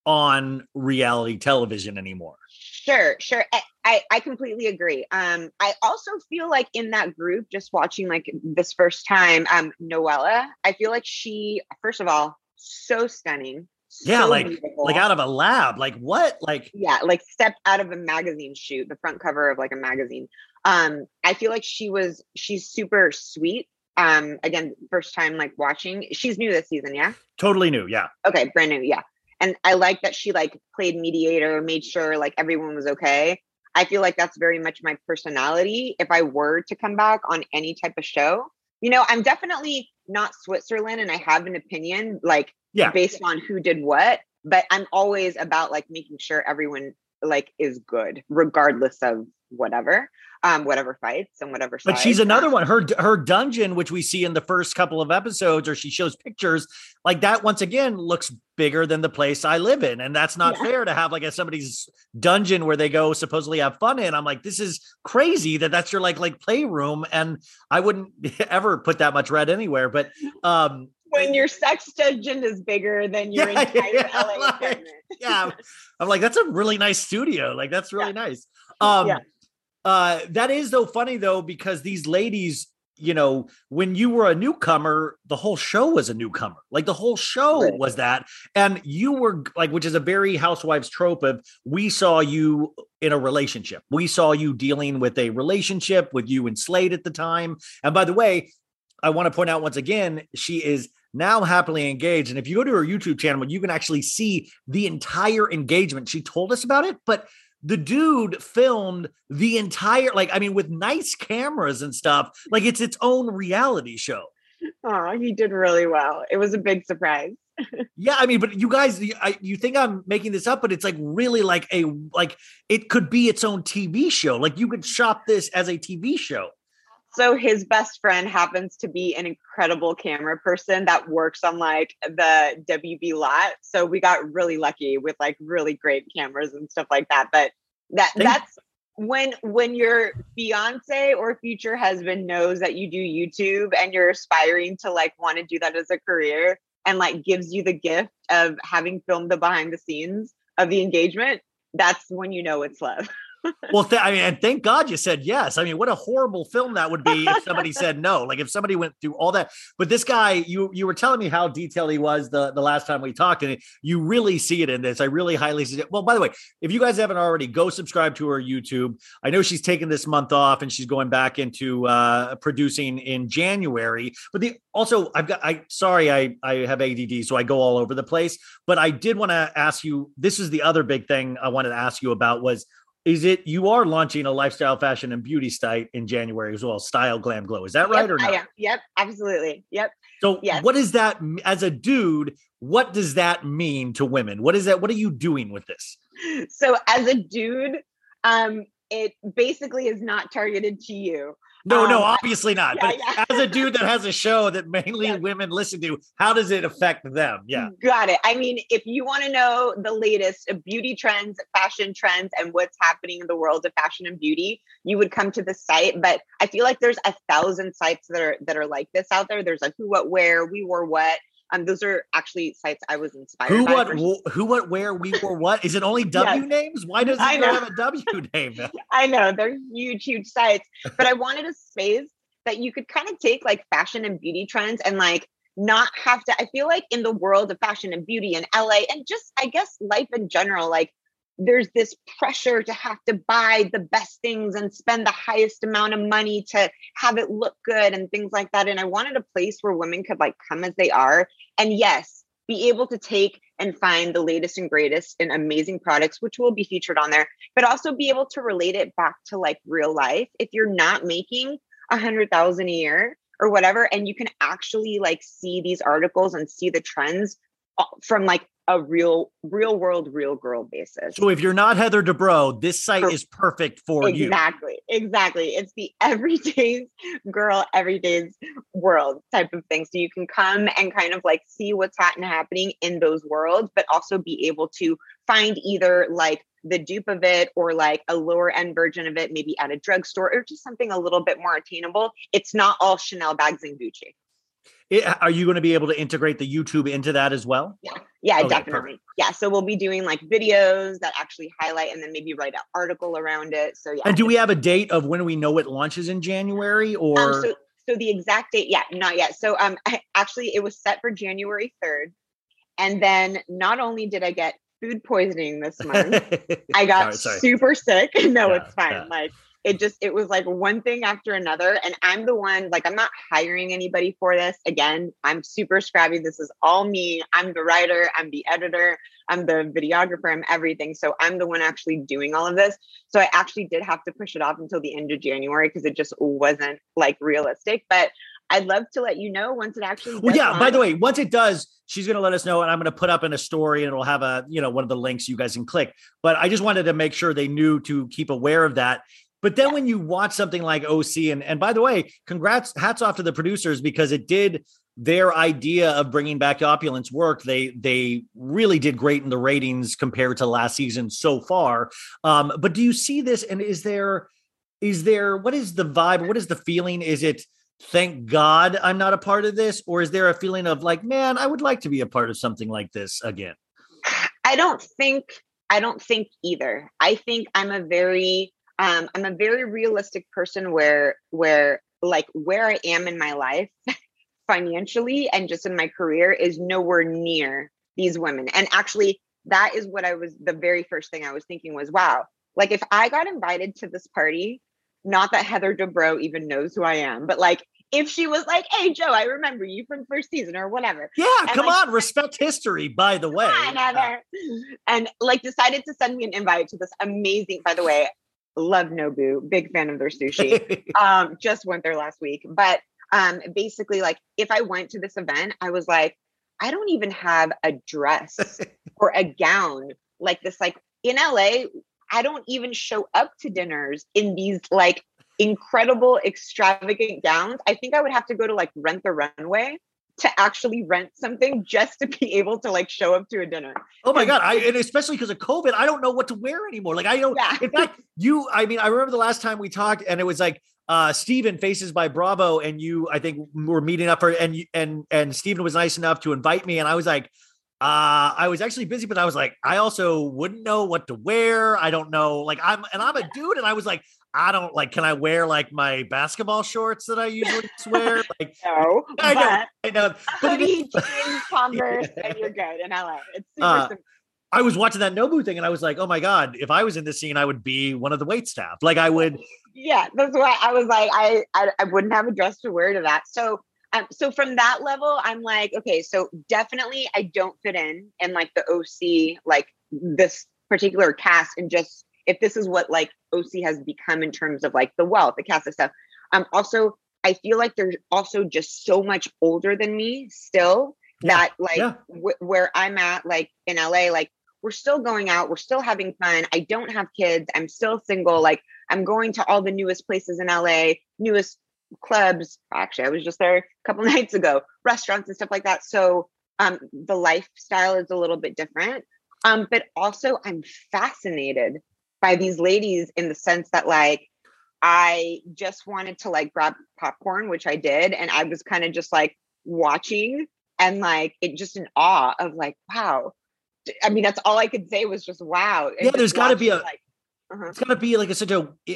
on reality television anymore. Sure. I completely agree. I also feel like in that group, just watching like this first time, Noella, I feel like she, first of all, so stunning. Yeah, So like beautiful. out of a lab. Like what? Like Yeah, like stepped out of a magazine shoot, the front cover of like a magazine. I feel like she's super sweet. Again, first time like watching. She's new this season, yeah? totally new. Yeah. Okay, brand new, yeah. And I like that she like played mediator, made sure like everyone was okay. I feel like that's very much my personality. If I were to come back on any type of show, I'm definitely not Switzerland and I have an opinion like Yeah. based on who did what, but I'm always about like making sure everyone like is good, regardless of whatever fights and whatever But she's sides. another one. Her dungeon, which we see in the first couple of episodes, or she shows pictures like that. Once again, looks bigger than the place I live in, and that's not fair to have like somebody's dungeon where they go supposedly have fun in. I'm like, this is crazy that's your like playroom, and I wouldn't ever put that much red anywhere. But When your sex dungeon is bigger than your entire LA apartment. Yeah, I'm like, that's a really nice studio. Like that's really nice. That is though funny though, because these ladies, when you were a newcomer, the whole show was a newcomer. Like the whole show was that. And you were like, which is a very Housewives trope of, we saw you in a relationship. We saw you dealing with a relationship with you and Slade at the time. And by the way, I want to point out once again, she is now happily engaged. And if you go to her YouTube channel, you can actually see the entire engagement. She told us about it, but the dude filmed the entire, with nice cameras and stuff. Like it's its own reality show. Oh, he did really well. It was a big surprise. Yeah, but you guys, you think I'm making this up, but it's like really like it could be its own TV show. Like you could shop this as a TV show. So his best friend happens to be an incredible camera person that works on like the WB lot. So we got really lucky with like really great cameras and stuff like that. But that's when your fiance or future husband knows that you do YouTube and you're aspiring to like want to do that as a career and like gives you the gift of having filmed the behind the scenes of the engagement. That's when you know it's love. Well, and thank God you said yes. What a horrible film that would be if somebody said no. Like if somebody went through all that. But this guy, you were telling me how detailed he was the last time we talked, and you really see it in this. I really highly suggest. Well, by the way, if you guys haven't already, go subscribe to her YouTube. I know she's taking this month off and she's going back into producing in January. But I have ADD, so I go all over the place. But I did want to ask you. This is the other big thing I wanted to ask you about was. You are launching a lifestyle, fashion, and beauty site in January as well, Style Glam Glow. Is that right or not? I am. Yep, absolutely. Yep. So what is that as a dude? What does that mean to women? What is that? What are you doing with this? So as a dude, it basically is not targeted to you. No, obviously not. Yeah, but as a dude that has a show that mainly women listen to, how does it affect them? Yeah. Got it. If you want to know the latest beauty trends, fashion trends, and what's happening in the world of fashion and beauty, you would come to the site. But I feel like there's 1,000 sites that are like this out there. There's a Who, What, Where, We Wore What. Those are actually sites I was inspired by. Who, what, where, we wore what? Is it only W names? Why does it have a W name? I know they're huge sites, but I wanted a space that you could kind of take like fashion and beauty trends and like not have to. I feel like in the world of fashion and beauty in LA and just I guess life in general, like there's this pressure to have to buy the best things and spend the highest amount of money to have it look good and things like that. And I wanted a place where women could like come as they are. And yes, be able to take and find the latest and greatest and amazing products, which will be featured on there, but also be able to relate it back to like real life. If you're not making 100,000 a year or whatever, and you can actually like see these articles and see the trends from like a real world, real girl basis. So if you're not Heather Dubrow, this site is perfect for you. Exactly. It's the everyday's girl, everyday's world type of thing. So you can come and kind of like see what's happening in those worlds, but also be able to find either like the dupe of it or like a lower end version of it, maybe at a drugstore or just something a little bit more attainable. It's not all Chanel bags and Gucci. Are you going to be able to integrate the YouTube into that as well? Yeah, Okay, definitely. perfect. Yeah. So we'll be doing like videos that actually highlight and then maybe write an article around it. So yeah. And do we have a date of when we know it launches in January or? So the exact date, yeah, not yet. So actually it was set for January 3rd. And then not only did I get food poisoning this month, I got Sorry. super sick. No, Yeah, it's fine. yeah. Like it was like one thing after another. And I'm the one, like, I'm not hiring anybody for this. Again, I'm super scrappy. This is all me. I'm the writer. I'm the editor. I'm the videographer. I'm everything. So I'm the one actually doing all of this. So I actually did have to push it off until the end of January because it just wasn't like realistic. But I'd love to let you know once it actually Well, does yeah, by launch. the way, once it does, she's going to let us know, and I'm going to put up in a story, and it'll have a, one of the links you guys can click. But I just wanted to make sure they knew to keep aware of that. But then when you watch something like OC, and by the way, hats off to the producers, because it did their idea of bringing back Opulence work. They really did great in the ratings compared to last season so far. But do you see this? And is there, what is the vibe? What is the feeling? Is it, thank God I'm not a part of this? Or is there a feeling of like, man, I would like to be a part of something like this again? I don't think either. I think I'm a very realistic person where I am in my life financially and just in my career is nowhere near these women. And actually that is what the very first thing I was thinking was, wow, like if I got invited to this party, not that Heather Dubrow even knows who I am, but like if she was like, hey, Joe, I remember you from first season or whatever. Yeah, and come like, on, respect history, by the way. Come on, Heather. And like decided to send me an invite to this amazing, by the way, love Nobu, big fan of their sushi. Just went there last week. But basically, like if I went to this event, I was like, I don't even have a dress or a gown like this. Like in LA, I don't even show up to dinners in these like incredible, extravagant gowns. I think I would have to go to like Rent the Runway to actually rent something just to be able to like show up to a dinner. Oh my God. And especially because of COVID, I don't know what to wear anymore. Like I don't, in fact, I remember the last time we talked and it was like, Steven Faces by Bravo. And I think we're meeting up for, and Steven was nice enough to invite me. And I was like, I was actually busy, but I was like, I also wouldn't know what to wear. I don't know. Like I'm a dude. And I was like, I don't like, can I wear like my basketball shorts that I usually wear? Like, no, I know. But hoodie, jeans, Converse, and you're good in LA. It's super simple. I was watching that Nobu thing and I was like, oh my God, if I was in this scene, I would be one of the wait staff. Like I would. Yeah, that's why I was like, I wouldn't have a dress to wear to that. So from that level, I'm like, okay, so definitely I don't fit in like the OC, like this particular cast, and just if this is what like OC has become in terms of like the wealth, the cast of stuff. Also, I feel like they're also just so much older than me still that like where I'm at, like in LA, like we're still going out, we're still having fun. I don't have kids. I'm still single. Like I'm going to all the newest places in LA, newest clubs. Actually, I was just there a couple nights ago, restaurants and stuff like that. So the lifestyle is a little bit different. But also I'm fascinated by these ladies in the sense that like, I just wanted to like grab popcorn, which I did. And I was kind of just like watching and like, it just in awe of like, wow. I mean, that's all I could say was just, wow. Yeah, there's gotta be it's gotta be like such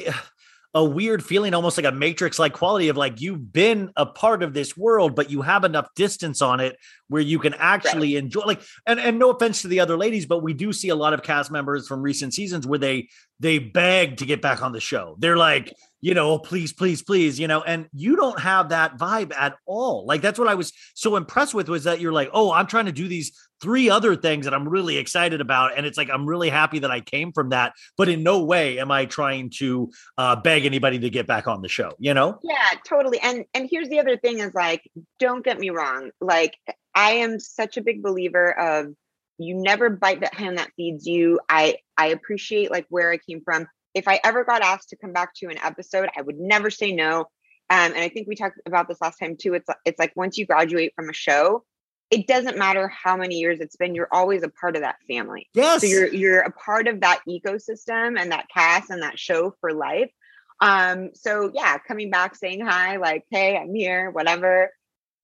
a weird feeling, almost like a Matrix-like quality of like, you've been a part of this world, but you have enough distance on it where you can actually enjoy like, and no offense to the other ladies, but we do see a lot of cast members from recent seasons where they beg to get back on the show. They're like, please, please, please, and you don't have that vibe at all. Like, that's what I was so impressed with, was that you're like, oh, I'm trying to do these 3 other things that I'm really excited about. And it's like, I'm really happy that I came from that, but in no way am I trying to beg anybody to get back on the show, Yeah, totally. And here's the other thing is like, don't get me wrong. Like, I am such a big believer of you never bite the hand that feeds you. I appreciate like where I came from. If I ever got asked to come back to an episode, I would never say no. And I think we talked about this last time too. It's like once you graduate from a show, it doesn't matter how many years it's been, you're always a part of that family. Yes. So you're a part of that ecosystem and that cast and that show for life. So yeah, coming back, saying hi, like, hey, I'm here, whatever.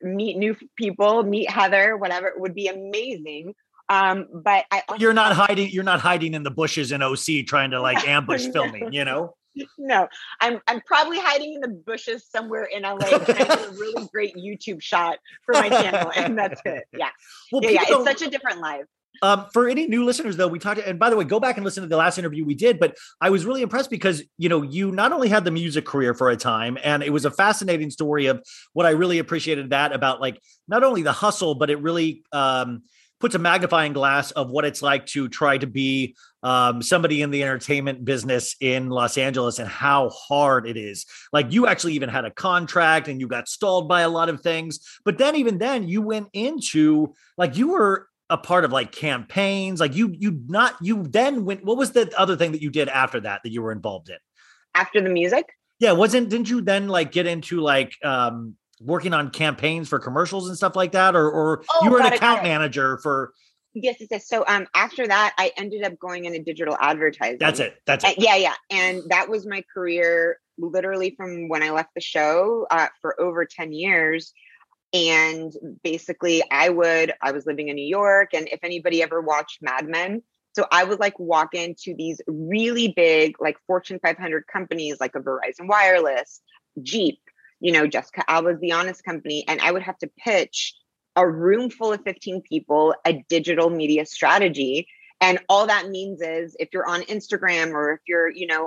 meet new people, meet Heather, whatever. It would be amazing. But I also You're not hiding. You're not hiding in the bushes in OC trying to like ambush No. filming. You know. No, I'm probably hiding in the bushes somewhere in LA trying to get a really great YouTube shot for my channel, and that's it. Yeah, Well, yeah. people It's such a different life. For any new listeners, though, we talked, and by the way, go back and listen to the last interview we did. But I was really impressed because, you know, you not only had the music career for a time, and it was a fascinating story of what I really appreciated that about, like, not only the hustle, but it really puts a magnifying glass of what it's like to try to be somebody in the entertainment business in Los Angeles and how hard it is. Like, you actually even had a contract and you got stalled by a lot of things. But then even then you went into, like, you were a part of like campaigns, like you then went, what was the other thing that you did after that you were involved in? After the music? Yeah. Didn't you then like get into like working on campaigns for commercials and stuff like that? Or Oh, you were an got it, account got it. manager for. Yes. So after that, I ended up going into digital advertising. That's it. Yeah. And that was my career literally from when I left the show for over 10 years. And basically I was living in New York, and if anybody ever watched Mad Men, so I would like walk into these really big, like Fortune 500 companies, like a Verizon Wireless, Jeep, you know, Jessica Alba's The Honest Company. And I would have to pitch a room full of 15 people, a digital media strategy. And all that means is if you're on Instagram or if you're,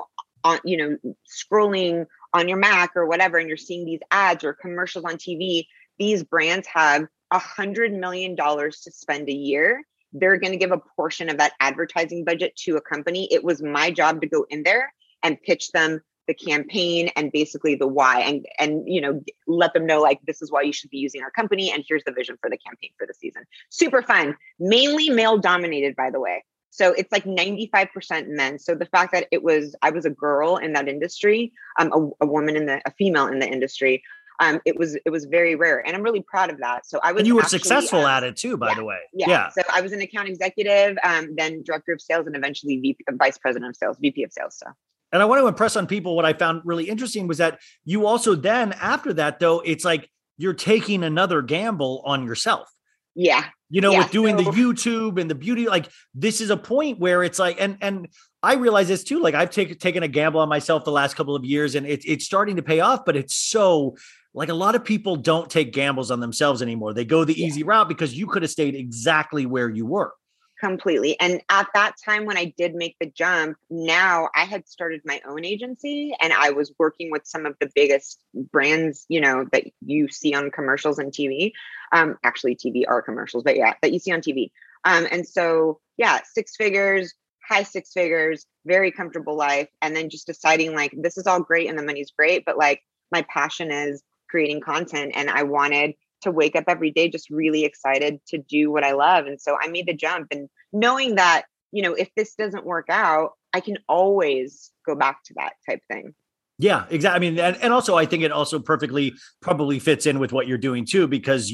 scrolling on your Mac or whatever, and you're seeing these ads or commercials on TV, these brands have $100 million to spend a year. They're going to give a portion of that advertising budget to a company. It was my job to go in there and pitch them the campaign and basically the why, and let them know, like, this is why you should be using our company, and here's the vision for the campaign for the season. Super fun. Mainly male dominated, by the way. So it's like 95% men. So the fact that I was a girl in that industry, a female in the industry, it was very rare, and I'm really proud of that. So I was, and you were actually, successful at it too, by the way. Yeah. So I was an account executive, then director of sales, and eventually vice president of sales, VP of sales. So. And I want to impress on people. What I found really interesting was that you also then, after that, though, it's like you're taking another gamble on yourself. Yeah. With doing the YouTube and the beauty, like, this is a point where it's like, and I realize this too, like, I've taken a gamble on myself the last couple of years, and it's starting to pay off, but it's so, like, a lot of people don't take gambles on themselves anymore. They go the easy route because you could have stayed exactly where you were. Completely. And at that time, when I did make the jump, now I had started my own agency, and I was working with some of the biggest brands, that you see on commercials and TV. Actually, TV are commercials, but yeah, that you see on TV. And so, yeah, 6 figures, high 6 figures, very comfortable life. And then just deciding, like, this is all great and the money's great, but like, my passion is creating content, and I wanted to wake up every day just really excited to do what I love. And so I made the jump, and knowing that, if this doesn't work out, I can always go back to that type thing. Yeah, exactly. I mean, and also I think it also perfectly probably fits in with what you're doing too, because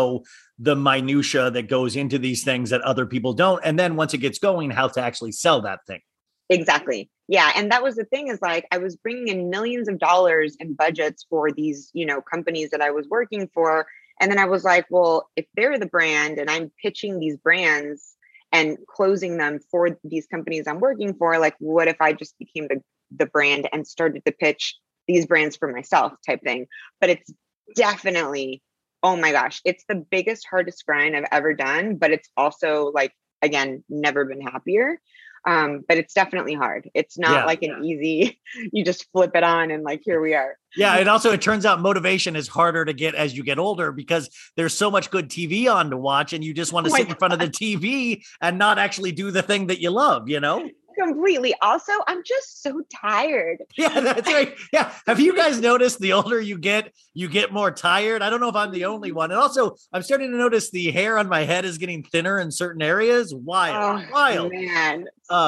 the minutia that goes into these things that other people don't. And then once it gets going, how to actually sell that thing. Exactly. Yeah. And that was the thing, is like, I was bringing in millions of dollars in budgets for these, companies that I was working for. And then I was like, well, if they're the brand and I'm pitching these brands and closing them for these companies I'm working for, like, what if I just became the brand and started to pitch these brands for myself type thing? But it's definitely, oh my gosh, it's the biggest, hardest grind I've ever done. But it's also, like, again, never been happier. But it's definitely hard. It's not like an easy, you just flip it on and, like, here we are. Yeah. And also it turns out motivation is harder to get as you get older, because there's so much good TV on to watch, and you just want to sit in front of the TV and not actually do the thing that you love, Completely. Also, I'm just so tired. Yeah, that's right. Yeah. Have you guys noticed the older you get more tired? I don't know if I'm the only one. And also, I'm starting to notice the hair on my head is getting thinner in certain areas. Wild. Man.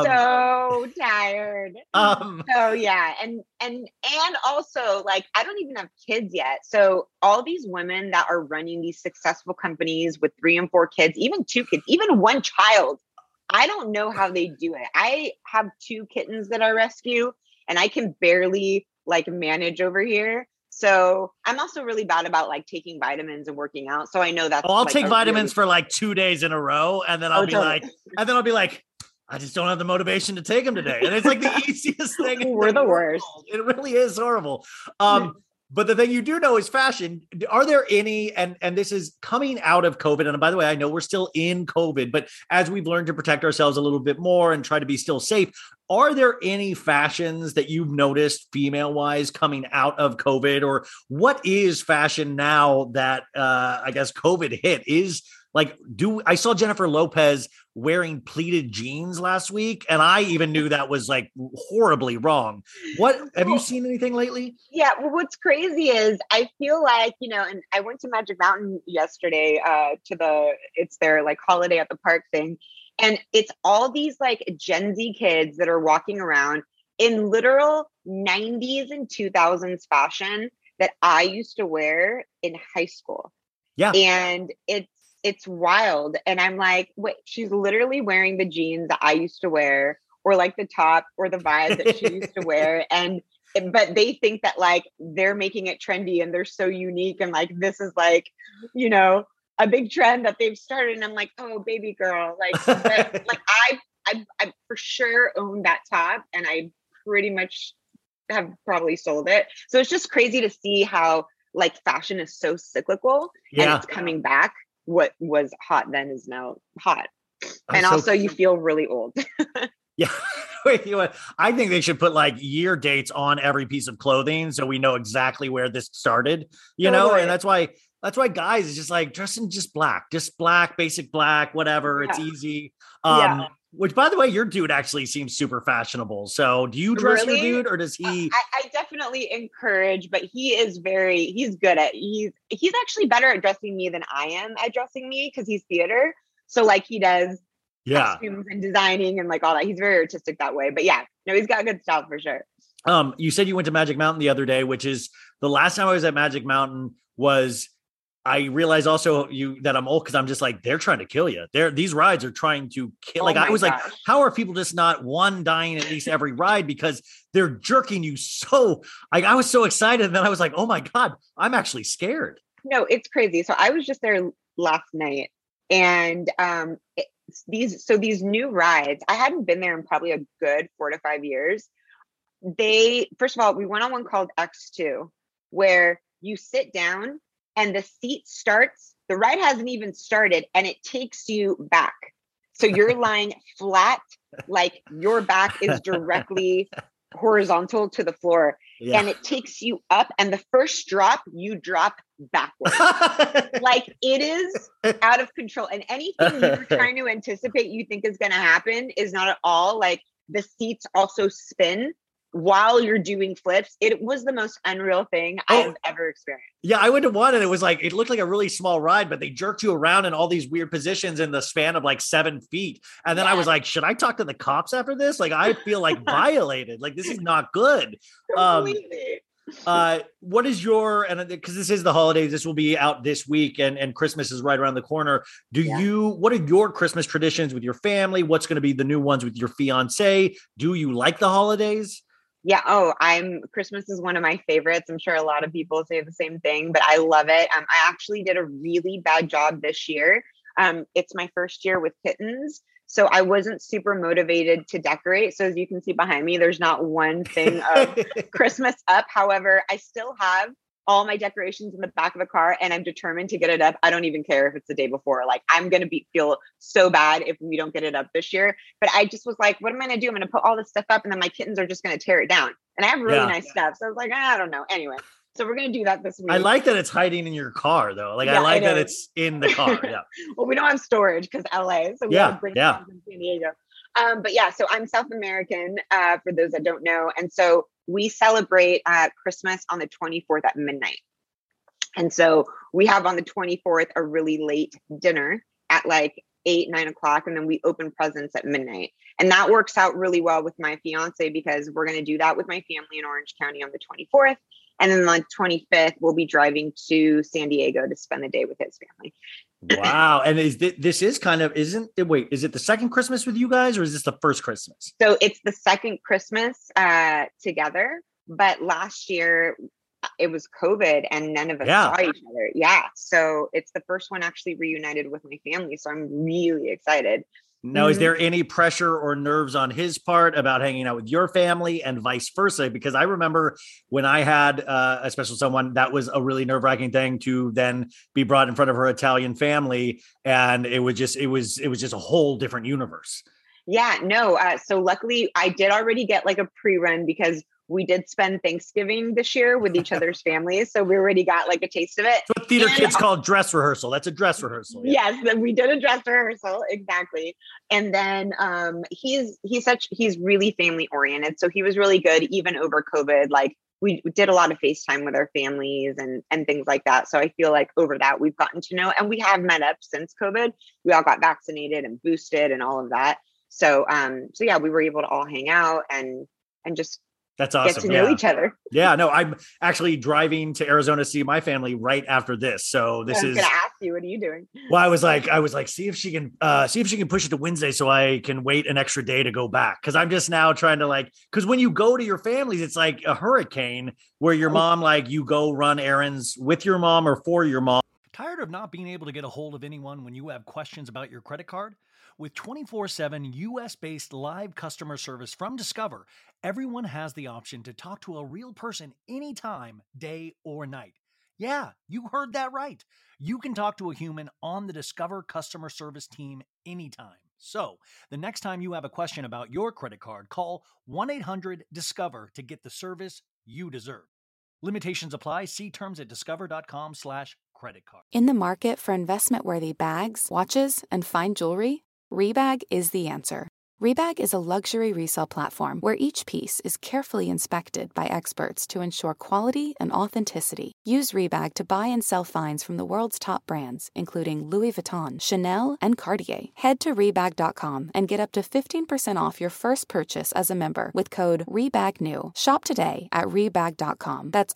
So tired. So yeah. And also, like, I don't even have kids yet. So all these women that are running these successful companies with 3 and 4 kids, even 2 kids, even 1 child, I don't know how they do it. I have 2 kittens that I rescue, and I can barely, like, manage over here. So I'm also really bad about like taking vitamins and working out. So I know that's I'll like take a vitamins really- for like 2 days in a row, and then I'll Oh, be totally. like, I just don't have the motivation to take them today. And it's like the easiest thing. in We're the world. worst. It really is horrible. But the thing you do know is fashion. Are there any, and this is coming out of COVID, and by the way, I know we're still in COVID, but as we've learned to protect ourselves a little bit more and try to be still safe, are there any fashions that you've noticed female-wise coming out of COVID? Or what is fashion now that I guess COVID hit? Is like, I saw Jennifer Lopez wearing pleated jeans last week, and I even knew that was like horribly wrong. What have you seen anything lately? Yeah, well, what's crazy is I feel like, and I went to Magic Mountain yesterday it's their like holiday at the park thing. And it's all these like Gen Z kids that are walking around in literal 90s and 2000s fashion that I used to wear in high school. Yeah. And it's wild. And I'm like, wait, she's literally wearing the jeans that I used to wear, or like the top or the vibe that she used to wear. But they think that like they're making it trendy and they're so unique. And like, this is like, a big trend that they've started. And I'm like, oh, baby girl, I for sure own that top, and I pretty much have probably sold it. So it's just crazy to see how like fashion is so cyclical and it's coming back. What was hot then is now hot. And also you feel really old. Yeah. Wait, I think they should put like year dates on every piece of clothing so we know exactly where this started, Totally. and that's why guys is just like dress in just black, basic black, whatever. Yeah. It's easy. Yeah. Which, by the way, your dude actually seems super fashionable. So do you dress Really? your dude, or does he? I definitely encourage, but he's good at, he's actually better at dressing me than I am at dressing me, because he's theater. So like he does costumes and designing and like all that. He's very artistic that way. But yeah, no, he's got good style for sure. You said you went to Magic Mountain the other day, which is the last time I was at Magic Mountain I realized also that I'm old, because I'm just like, they're trying to kill you. These rides are trying to kill. Like, I was like, how are people just not dying at least every ride, because they're jerking you so. I was so excited, and then I was like, oh my God, I'm actually scared. No, it's crazy. So I was just there last night, and these new rides, I hadn't been there in probably a good 4 to 5 years. First of all, we went on one called X2, where you sit down and the seat starts, the ride hasn't even started, and it takes you back. So you're lying flat, like your back is directly horizontal to the floor. Yeah. And it takes you up, and the first drop, you drop backwards. Like, it is out of control. And anything you're trying to anticipate you think is going to happen is not at all. Like, the seats also spin while you're doing flips. It was the most unreal thing I've ever experienced. Yeah, I went to one, and it looked like a really small ride, but they jerked you around in all these weird positions in the span of like 7 feet. And then I was like, should I talk to the cops after this? Like, I feel like violated. Like, this is not good. Completely. What is and because this is the holidays, this will be out this week, and Christmas is right around the corner. What are your Christmas traditions with your family? What's going to be the new ones with your fiance? Do you like the holidays? Yeah. Christmas is one of my favorites. I'm sure a lot of people say the same thing, but I love it. I actually did a really bad job this year. It's my first year with kittens, so I wasn't super motivated to decorate. So as you can see behind me, there's not one thing of Christmas up. However, I still have all my decorations in the back of the car, and I'm determined to get it up. I don't even care if it's the day before. Like, I'm going to feel so bad if we don't get it up this year. But I just was like, what am I going to do? I'm going to put all this stuff up, and then my kittens are just going to tear it down. And I have really nice stuff. So I was like, I don't know. Anyway, so we're going to do that this week. I like that it's hiding in your car, though. Like, I like that it's in the car. Yeah. Well, we don't have storage because LA. So we have to bring it from San Diego. But yeah, so I'm South American, for those that don't know. And so we celebrate Christmas on the 24th at midnight. And so we have on the 24th a really late dinner at like 8-9 o'clock, and then we open presents at midnight. And that works out really well with my fiance, because we're going to do that with my family in Orange County on the 24th. And then on the 25th, we'll be driving to San Diego to spend the day with his family. Wow. And is it the second Christmas with you guys, or is this the first Christmas? So it's the second Christmas together. But last year, it was COVID and none of us Yeah. saw each other. Yeah. So it's the first one actually reunited with my family. So I'm really excited. Now, is Mhm. there any pressure or nerves on his part about hanging out with your family and vice versa? Because I remember when I had a special someone, that was a really nerve-wracking thing to then be brought in front of her Italian family, and it was just a whole different universe. Yeah, no. So luckily I did already get like a pre-run because we did spend Thanksgiving this year with each other's families. So we already got like a taste of it. It's what theater And- kids call dress rehearsal. That's a dress rehearsal. Yeah. Yes, then we did a dress rehearsal, exactly. And then he's really family oriented. So he was really good even over COVID. Like we did a lot of FaceTime with our families and things like that. So I feel like over that we've gotten to know, and we have met up since COVID. We all got vaccinated and boosted and all of that. So so yeah, we were able to all hang out and just That's awesome. get to know Yeah. each other. Yeah, no, I'm actually driving to Arizona to see my family right after this. So this I was is gonna ask you, what are you doing? well, I was like, see if she can push it to Wednesday so I can wait an extra day to go back. Cause I'm just now trying to cause when you go to your families, it's like a hurricane where your mom, you go run errands with your mom or for your mom. Tired of not being able to get a hold of anyone when you have questions about your credit card? With 24/7 US-based live customer service from Discover, everyone has the option to talk to a real person anytime, day or night. Yeah, you heard that right. You can talk to a human on the Discover customer service team anytime. So, the next time you have a question about your credit card, call 1-800-DISCOVER to get the service you deserve. Limitations apply. See terms at discover.com/credit card. In the market for investment-worthy bags, watches, and fine jewelry, Rebag is the answer. Rebag is a luxury resale platform where each piece is carefully inspected by experts to ensure quality and authenticity. Use Rebag to buy and sell finds from the world's top brands, including Louis Vuitton, Chanel, and Cartier. Head to Rebag.com and get up to 15% off your first purchase as a member with code REBAGNEW. Shop today at Rebag.com. That's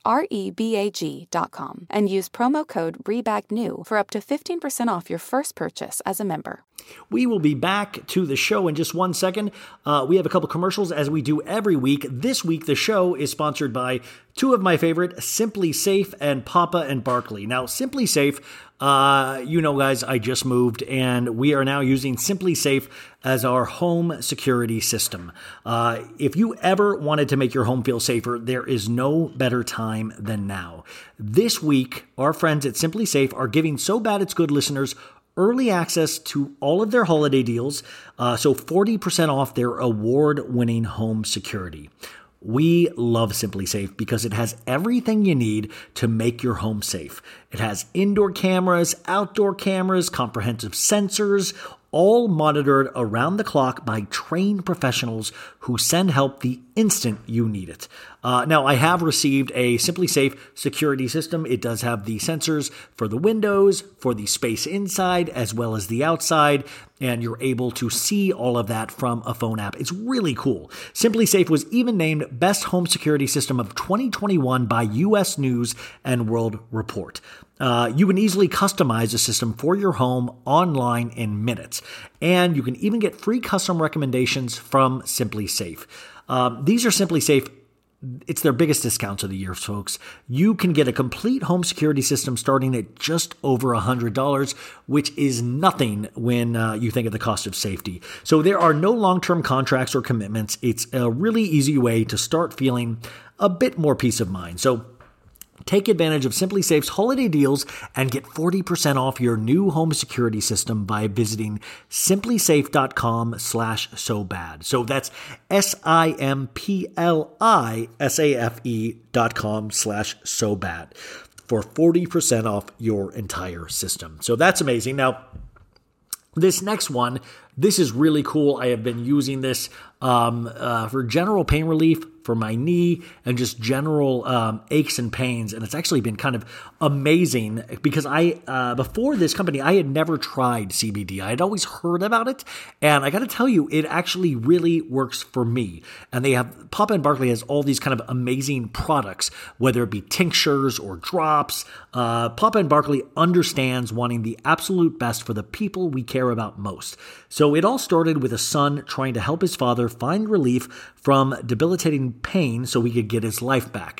REBAG.com. And use promo code REBAGNEW for up to 15% off your first purchase as a member. We will be back to the show in just 1 second. We have a couple commercials as we do every week. This week, the show is sponsored by two of my favorite, Simply Safe and Papa and Barkley. Now, Simply Safe, guys, I just moved and we are now using Simply Safe as our home security system. If you ever wanted to make your home feel safer, there is no better time than now. This week, our friends at Simply Safe are giving So Bad It's Good listeners early access to all of their holiday deals, so 40% off their award-winning home security. We love Simply Safe because it has everything you need to make your home safe. It has indoor cameras, outdoor cameras, comprehensive sensors, all monitored around the clock by trained professionals who send help the instant you need it. Now, I have received a Simply Safe security system. It does have the sensors for the windows, for the space inside, as well as the outside, and you're able to see all of that from a phone app. It's really cool. Simply Safe was even named Best Home Security System of 2021 by U.S. News and World Report. You can easily customize a system for your home online in minutes, and you can even get free custom recommendations from Simply Safe. These are Simply Safe. It's their biggest discounts of the year, folks. You can get a complete home security system starting at just over $100, which is nothing when you think of the cost of safety. So there are no long-term contracts or commitments. It's a really easy way to start feeling a bit more peace of mind. So take advantage of Simply Safe's holiday deals and get 40% off your new home security system by visiting simplysafe.com/sobad. So that's simplisafe.com/sobad for 40% off your entire system. So that's amazing. Now, this next one, this is really cool. I have been using this for general pain relief for my knee and just general aches and pains. And it's actually been kind of amazing because before this company, I had never tried CBD. I had always heard about it. And I got to tell you, it actually really works for me. And they have, Papa and Barkley has all these kind of amazing products, whether it be tinctures or drops. Papa and Barkley understands wanting the absolute best for the people we care about most. So it all started with a son trying to help his father find relief from debilitating pain so he could get his life back.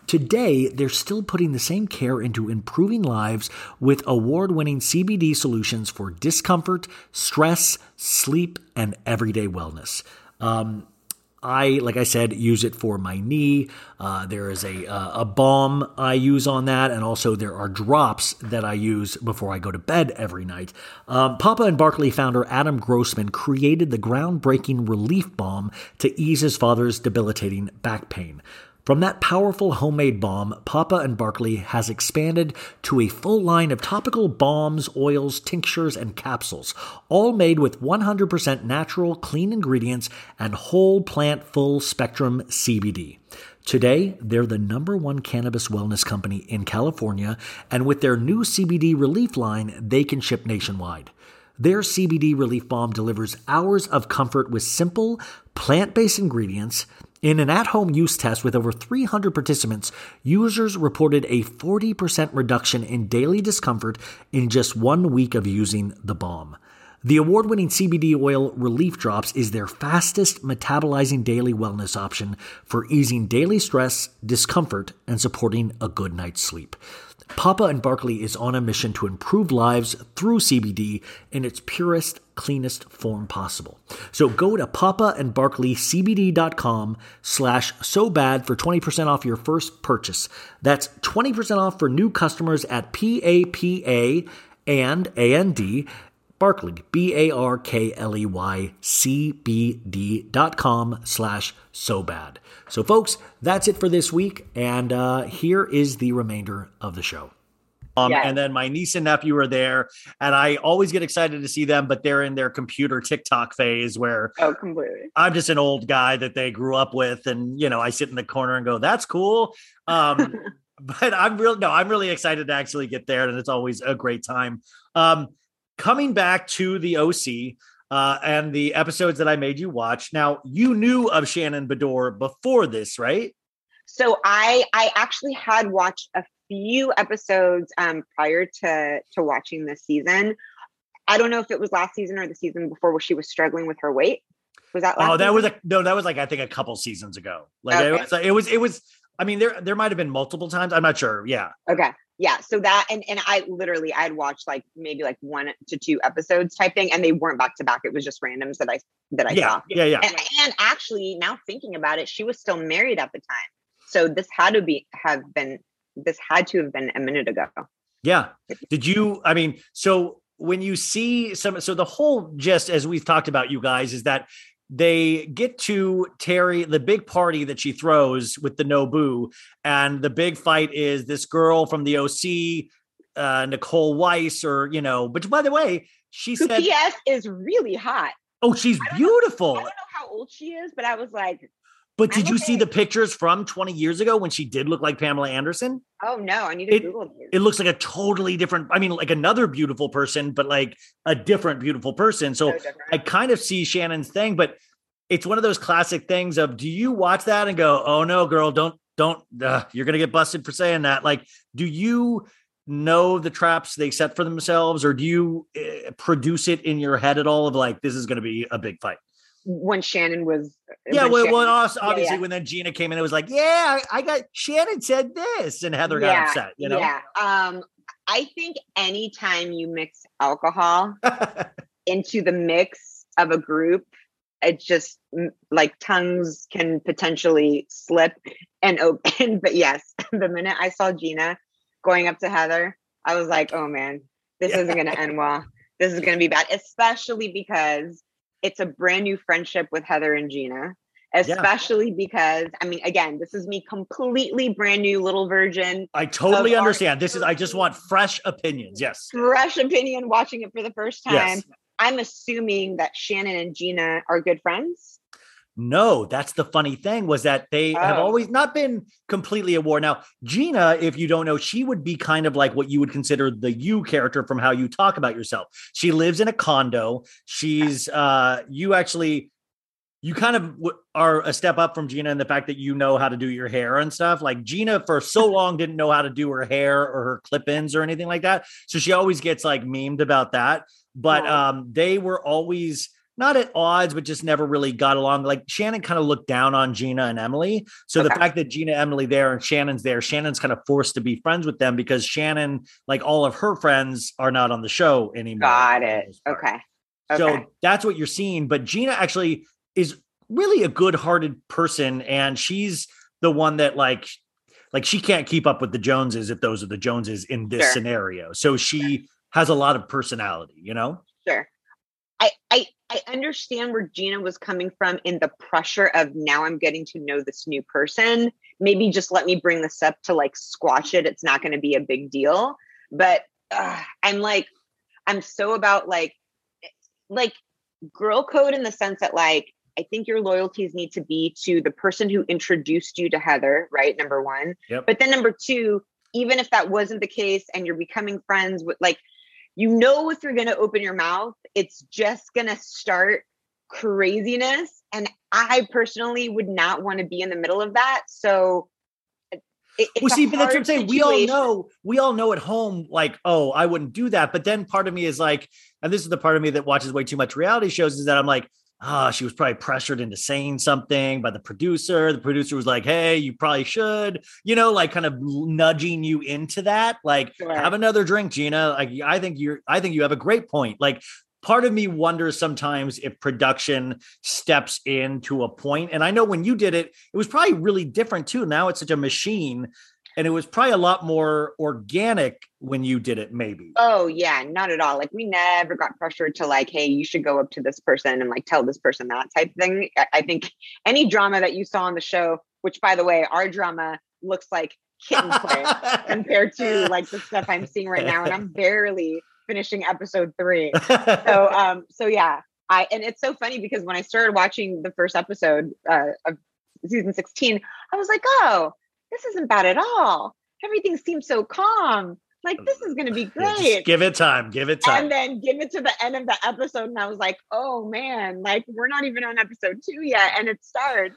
Today, they're still putting the same care into improving lives with award-winning CBD solutions for discomfort, stress, sleep, and everyday wellness. Like I said, use it for my knee. There is a balm I use on that, and also there are drops that I use before I go to bed every night. Papa and Barkley founder Adam Grossman created the groundbreaking relief balm to ease his father's debilitating back pain. From that powerful homemade balm, Papa and Barkley has expanded to a full line of topical balms, oils, tinctures, and capsules, all made with 100% natural, clean ingredients and whole plant full spectrum CBD. Today, they're the #1 cannabis wellness company in California, and with their new CBD relief line, they can ship nationwide. Their CBD relief balm delivers hours of comfort with simple, plant-based ingredients. In an at-home use test with over 300 participants, users reported a 40% reduction in daily discomfort in just 1 week of using the balm. The award-winning CBD oil Relief Drops is their fastest metabolizing daily wellness option for easing daily stress, discomfort, and supporting a good night's sleep. Papa and Barkley is on a mission to improve lives through CBD in its purest, cleanest form possible. So go to papaandbarkleycbd.com/sobad for 20% off your first purchase. That's 20% off for new customers at PAPA and AND Barkley, BARKLEYCBD.com/sobad. So folks, that's it for this week. And here is the remainder of the show. And then my niece and nephew are there, and I always get excited to see them, but they're in their computer TikTok phase where completely. I'm just an old guy that they grew up with. And, I sit in the corner and go, that's cool. But I'm really excited to actually get there. And it's always a great time. Coming back to the OC and the episodes that I made you watch. Now, you knew of Shannon Beador before this, right? So I actually had watched a few episodes prior to watching this season. I don't know if it was last season or the season before where she was struggling with her weight. Was that last that season? that was like, I think a couple seasons ago. Okay. It was, I mean, there might've been multiple times. I'm not sure. Yeah. Okay. Yeah. So that, and I'd watched maybe 1 to 2 episodes type thing, and they weren't back to back. It was just randoms that I saw. Yeah. And actually now thinking about it, she was still married at the time. So this had to have been a minute ago. Yeah. So when you see so the whole gist, as we've talked about, you guys, is that they get to Terry, the big party that she throws with the Nobu, and the big fight is this girl from the OC, Nicole Weiss, but by the way, she Who said, PS is really hot. Oh, she's beautiful. I don't know how old she is, but I was like, but did you see the pictures from 20 years ago when she did look like Pamela Anderson? Oh no, I need to Google these. It looks like a totally different, like another beautiful person, but like a different beautiful person. So I kind of see Shannon's thing, but it's one of those classic things of, do you watch that and go, oh no, girl, don't, you're going to get busted for saying that. Like, do you know the traps they set for themselves, or do you produce it in your head at all of like, this is going to be a big fight? When Shannon was, obviously when then Gina came in, it was like, I got Shannon said this, and Heather got upset. Yeah. I think anytime you mix alcohol into the mix of a group, it just like tongues can potentially slip and open. But yes, the minute I saw Gina going up to Heather, I was like, oh man, this isn't going to end well. This is going to be bad, especially because it's a brand new friendship with Heather and Gina, especially because, I mean, again, this is me completely brand new little virgin. I totally understand. I just want fresh opinions. Yes. Fresh opinion watching it for the first time. Yes. I'm assuming that Shannon and Gina are good friends. No, that's the funny thing, was that they have always not been completely at war. Now, Gina, if you don't know, she would be kind of like what you would consider the you character from how you talk about yourself. She lives in a condo. She's you kind of are a step up from Gina in the fact that you know how to do your hair and stuff. Like Gina for so long didn't know how to do her hair or her clip-ins or anything like that. So she always gets like memed about that. But they were always not at odds, but just never really got along. Like Shannon kind of looked down on Gina and Emily. So the fact that Gina, Emily there and Shannon's there, Shannon's kind of forced to be friends with them because Shannon, like all of her friends are not on the show anymore. Got it. Okay. So that's what you're seeing. But Gina actually is really a good-hearted person. And she's the one that like she can't keep up with the Joneses if those are the Joneses in this scenario. So she has a lot of personality, you know? Sure. I understand where Gina was coming from in the pressure of now I'm getting to know this new person. Maybe just let me bring this up to like squash it. It's not going to be a big deal. But I'm so about like girl code in the sense that like, I think your loyalties need to be to the person who introduced you to Heather, right? Number one. Yep. But then number two, even if that wasn't the case and you're becoming friends with like, you know, if you're going to open your mouth, it's just going to start craziness. And I personally would not want to be in the middle of that. So it's but that's what I'm saying. situation. We all know at home, like, oh, I wouldn't do that. But then part of me is like, and this is the part of me that watches way too much reality shows, is that I'm like, she was probably pressured into saying something by the producer. The producer was like, hey, you probably should, you know, like kind of nudging you into that. Like, have another drink, Gina. Like, I think you have a great point. Like, part of me wonders sometimes if production steps in to a point. And I know when you did it, it was probably really different too. Now it's such a machine. And it was probably a lot more organic when you did it, maybe. Oh, yeah, not at all. Like, we never got pressured to like, hey, you should go up to this person and like tell this person that type thing. I think any drama that you saw on the show, which by the way, our drama looks like kitten play compared to like the stuff I'm seeing right now. And I'm barely finishing episode 3. So yeah, and it's so funny because when I started watching the first episode of season 16, I was like, oh, this isn't bad at all. Everything seems so calm. Like, this is going to be great. Yeah, give it time. And then give it to the end of the episode. And I was like, oh man, like we're not even on episode 2 yet. And it starts.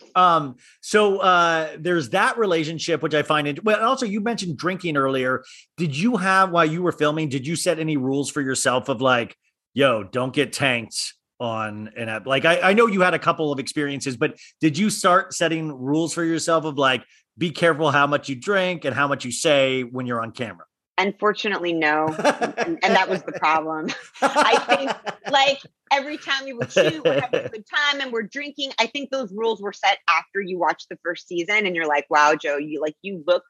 So there's that relationship, which I find well, and also you mentioned drinking earlier. Did you have, while you were filming, did you set any rules for yourself of like, yo, don't get tanked on an app? Like, I know you had a couple of experiences, but did you start setting rules for yourself of like, be careful how much you drink and how much you say when you're on camera? Unfortunately, no. and that was the problem. I think like every time we would shoot, we're having a good time and we're drinking. I think those rules were set after you watch the first season and you're like, wow, Joe, you look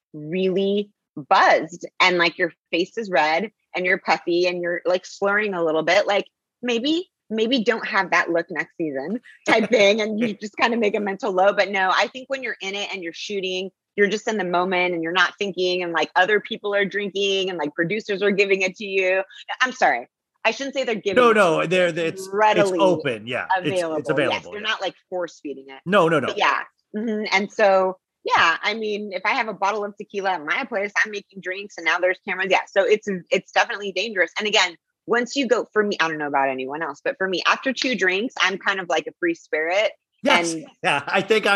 really buzzed and like your face is red and you're puffy and you're like slurring a little bit. Like maybe don't have that look next season type thing. And you just kind of make a mental low. But no, I think when you're in it and you're shooting, you're just in the moment and you're not thinking and like other people are drinking and like producers are giving it to you. I'm sorry. I shouldn't say they're giving it's readily it's open. Yeah. Available. It's available. Yes, they're not like force feeding it. No. But yeah. Mm-hmm. And so, yeah, I mean, if I have a bottle of tequila at my place, I'm making drinks and now there's cameras. Yeah. So it's definitely dangerous. And again, once you go, for me, I don't know about anyone else, but for me, after 2 drinks, I'm kind of like a free spirit. Yes. And yeah. I think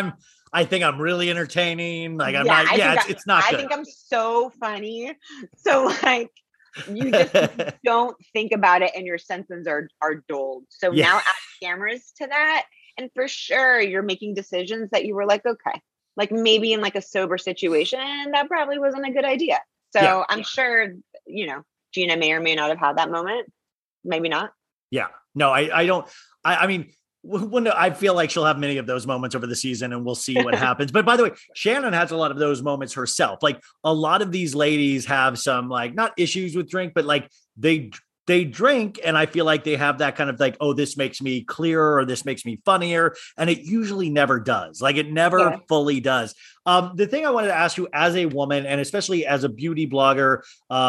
I'm really entertaining. Like I'm not, it's not good. I think I'm so funny. So like you just don't think about it and your senses are dulled. So now add cameras to that. And for sure you're making decisions that you were like, okay, like maybe in like a sober situation, that probably wasn't a good idea. So I'm sure, you know, Gina may or may not have had that moment. Maybe not. Yeah. No, I don't. I mean, when I feel like she'll have many of those moments over the season and we'll see what happens. But by the way, Shannon has a lot of those moments herself. Like a lot of these ladies have some like not issues with drink, but like they drink. And I feel like they have that kind of like, oh, this makes me clearer or this makes me funnier. And it usually never does. Like it never fully does. The thing I wanted to ask you as a woman and especially as a beauty blogger,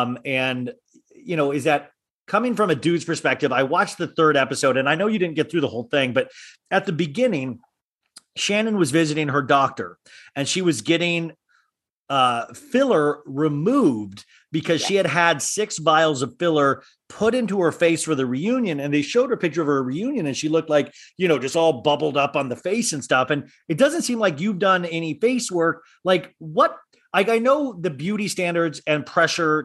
and you know, is that coming from a dude's perspective, I watched the 3rd episode and I know you didn't get through the whole thing, but at the beginning, Shannon was visiting her doctor and she was getting filler removed because she had 6 vials of filler put into her face for the reunion. And they showed her a picture of her reunion and she looked like, you know, just all bubbled up on the face and stuff. And it doesn't seem like you've done any face work. Like what, like I know the beauty standards and pressure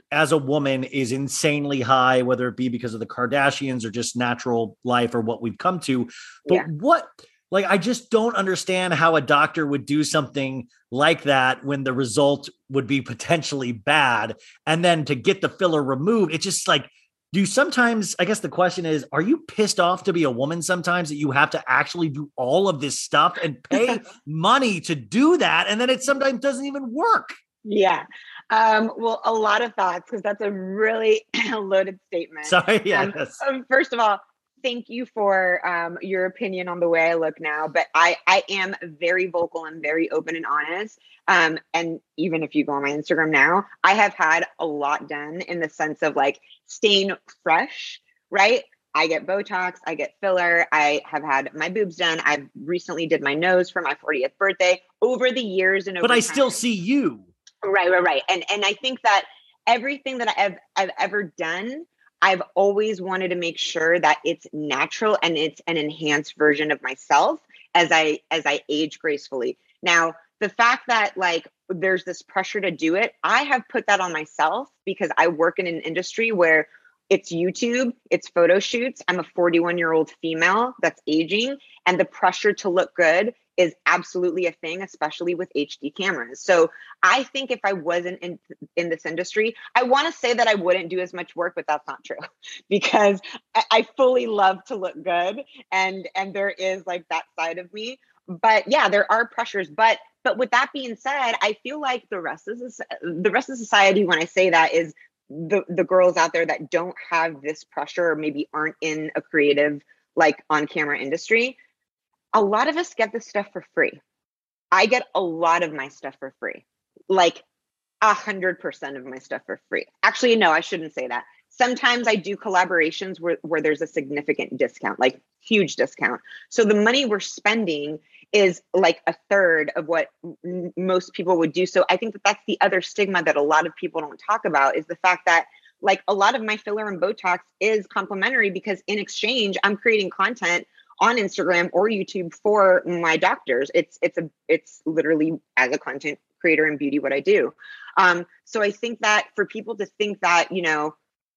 as a woman is insanely high, whether it be because of the Kardashians or just natural life or what we've come to. But Yeah. I just don't understand how a doctor would do something like that when the result would be potentially bad. And then to get the filler removed, it's just like, do you sometimes, I guess the question is, are you pissed off to be a woman sometimes that you have to actually do all of this stuff and pay money to do that? And then it sometimes doesn't even work. Yeah. Well, a lot of thoughts because that's a really loaded statement. Sorry. Yes. First of all, thank you for your opinion on the way I look now, but I am very vocal and very open and honest. And even if you go on my Instagram now, I have had a lot done in the sense of like staying fresh, right? I get Botox, I get filler, I have had my boobs done. I recently did my nose for my 40th birthday over the years. And over But I time. still see you. Right. And I think that everything that I've ever done, I've always wanted to make sure that it's natural and it's an enhanced version of myself as I age gracefully. Now, the fact that like there's this pressure to do it, I have put that on myself because I work in an industry where it's YouTube, it's photo shoots. I'm a 41-year-old female that's aging, and the pressure to look good is absolutely a thing, especially with HD cameras. So I think if I wasn't in this industry, I want to say that I wouldn't do as much work, but that's not true because I fully love to look good, and there is like that side of me. But yeah, there are pressures. But with that being said, I feel like the rest of society, when I say that, is the girls out there that don't have this pressure or maybe aren't in a creative like on camera industry. A lot of us get this stuff for free. I get a lot of my stuff for free, like 100% of my stuff for free. Actually, no, I shouldn't say that. Sometimes I do collaborations where there's a significant discount, like huge discount. So the money we're spending is like a third of what most people would do. So I think that that's the other stigma that a lot of people don't talk about is the fact that like a lot of my filler and Botox is complimentary because in exchange, I'm creating content on Instagram or YouTube for my doctors. It's literally as a content creator in beauty what I do. So I think that for people to think that, you know,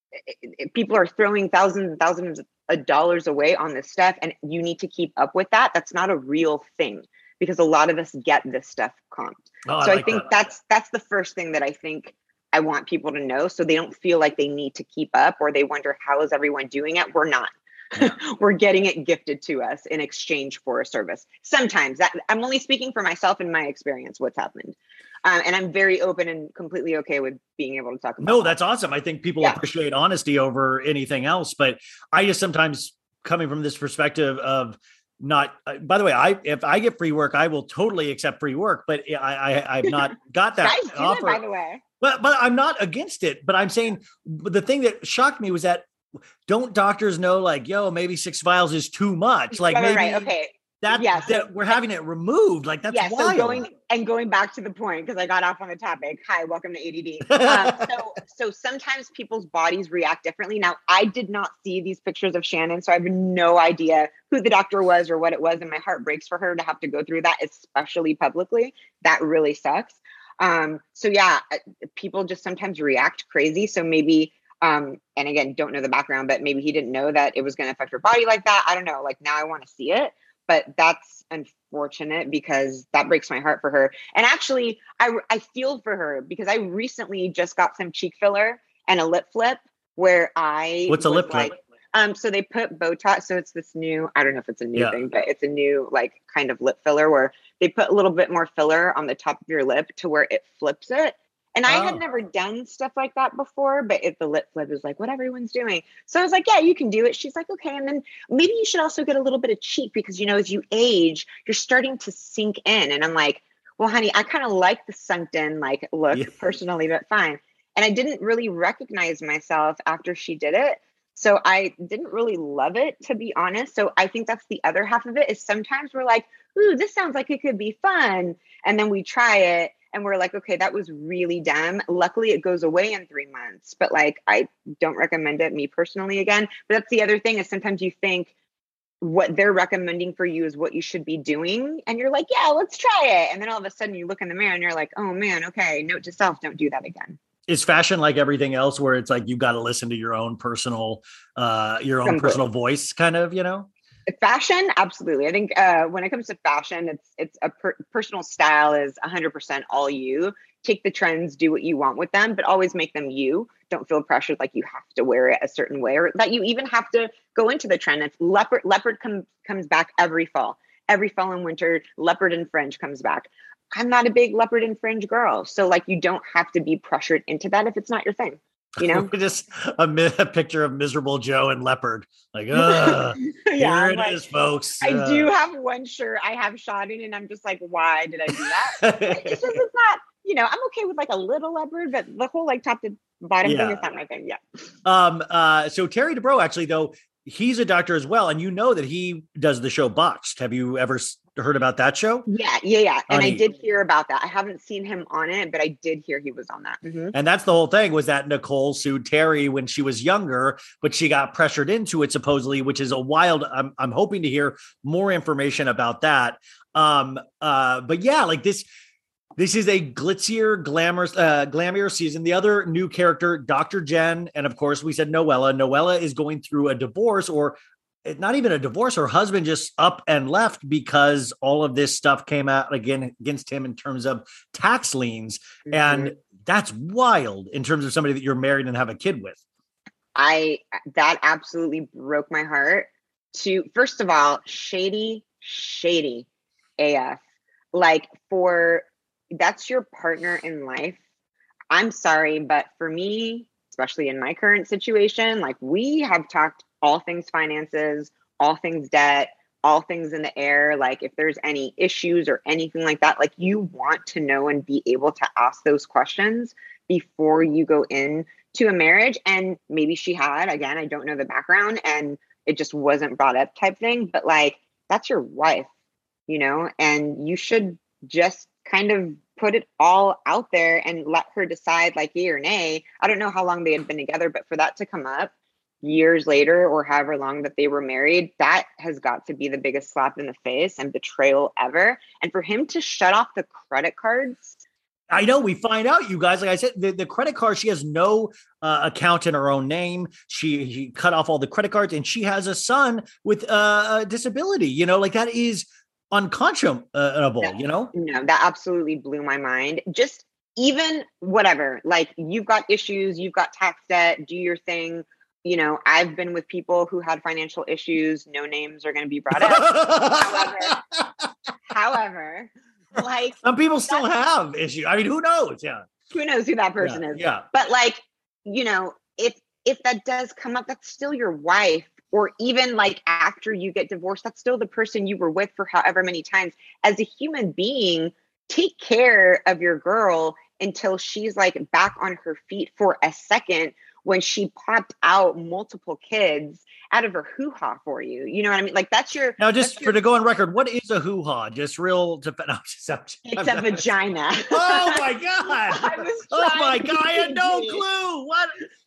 people are throwing thousands and thousands of dollars away on this stuff and you need to keep up with that, that's not a real thing because a lot of us get this stuff comped. Oh, so I I like think that. that's the first thing that I think I want people to know so they don't feel like they need to keep up or they wonder how is everyone doing it. We're not. We're getting it gifted to us in exchange for a service. Sometimes that I'm only speaking for myself and my experience, what's happened. And I'm very open and completely okay with being able to talk about No, that. that's awesome. I think people appreciate honesty over anything else. But I just sometimes coming from this perspective of not, by the way, if I get free work, I will totally accept free work, but I've not got that Guys do offer. that, by the way. But I'm not against it. But I'm saying the thing that shocked me was that don't doctors know like, yo, maybe 6 vials is too much. Like maybe Right. Okay. that we're having it removed. Like that's wild. So going back to the point, because I got off on the topic. Hi, welcome to ADD. So sometimes people's bodies react differently. Now, I did not see these pictures of Shannon, so I have no idea who the doctor was or what it was. And my heart breaks for her to have to go through that, especially publicly. That really sucks. So yeah, people just sometimes react crazy. So maybe, and again, don't know the background, but maybe he didn't know that it was going to affect her body like that. I don't know. Like now I want to see it, but that's unfortunate because that breaks my heart for her. And actually I feel for her because I recently just got some cheek filler and a lip flip where What's a lip flip? So they put Botox. So it's this new, I don't know if it's a new Yeah. thing, but it's a new like kind of lip filler where they put a little bit more filler on the top of your lip to where it flips it. And I had never done stuff like that before, but the lip flip is like what everyone's doing. So I was like, yeah, you can do it. She's like, okay. And then maybe you should also get a little bit of cheek because, you know, as you age, you're starting to sink in. And I'm like, well, honey, I kind of like the sunk in like look personally, but fine. And I didn't really recognize myself after she did it. So I didn't really love it, to be honest. So I think that's the other half of it is sometimes we're like, ooh, this sounds like it could be fun. And then we try it and we're like, okay, that was really dumb. Luckily, it goes away in 3 months. But like, I don't recommend it, me personally, again. But that's the other thing is sometimes you think what they're recommending for you is what you should be doing. And you're like, yeah, let's try it. And then all of a sudden you look in the mirror and you're like, oh man, okay, note to self, don't do that again. Is fashion like everything else where it's like, you got to listen to your own personal voice kind of, Fashion, absolutely. I think when it comes to fashion, it's a personal style is 100% all you. Take the trends, do what you want with them, but always make them you. Don't feel pressured like you have to wear it a certain way, or that you even have to go into the trend. It's leopard comes back every fall and winter. Leopard and fringe comes back. I'm not a big leopard and fringe girl, so like you don't have to be pressured into that if it's not your thing. Just a picture of miserable Joe and leopard. Like, here I'm it like, is, folks. I do have one shirt I have shot in, and I'm just like, why did I do that? It's not, I'm okay with like a little leopard, but the whole like top to bottom thing is not my thing. Yeah. So Terry Dubrow, actually, though, he's a doctor as well, and that he does the show Botched. Have you ever heard about that show? Yeah. And I did hear about that. I haven't seen him on it, but I did hear he was on that. Mm-hmm. And that's the whole thing, was that Nicole sued Terry when she was younger, but she got pressured into it supposedly, which is a wild. I'm hoping to hear more information about that. But yeah, like this is a glitzier, glamorous season. The other new character, Dr. Jen, and of course we said Noella. Noella is going through a divorce, or not even a divorce. Her husband just up and left because all of this stuff came out again against him in terms of tax liens. Mm-hmm. And that's wild in terms of somebody that you're married and have a kid with. That absolutely broke my heart. First of all, shady AF. Like, that's your partner in life. I'm sorry, but for me, especially in my current situation, like, we have talked all things finances, all things debt, all things in the air. Like, if there's any issues or anything like that, like, you want to know and be able to ask those questions before you go into a marriage. And maybe she had, again, I don't know the background, and it just wasn't brought up type thing, but like, that's your wife, and you should just kind of put it all out there and let her decide, like, yay or nay. I don't know how long they had been together, but for that to come up years later, or however long that they were married, that has got to be the biggest slap in the face and betrayal ever. And for him to shut off the credit cards. I know, we find out, you guys, like I said, the credit card, she has no account in her own name. She cut off all the credit cards, and she has a son with a disability, like, that is unconscionable, No, that absolutely blew my mind. Just even whatever, like, you've got issues, you've got tax debt, do your thing. I've been with people who had financial issues. No names are going to be brought up. However, like, some people still have issues. I mean, who knows? Yeah. Who knows who that person is? Yeah. But like, if that does come up, that's still your wife. Or even like after you get divorced, that's still the person you were with for however many times. As a human being, take care of your girl until she's like back on her feet for a second, when she popped out multiple kids out of her hoo-ha for you. You know what I mean? Like, that's your... Now, just to go on record, what is a hoo-ha? Just real... It's a vagina. Oh, my God. I had no clue. What?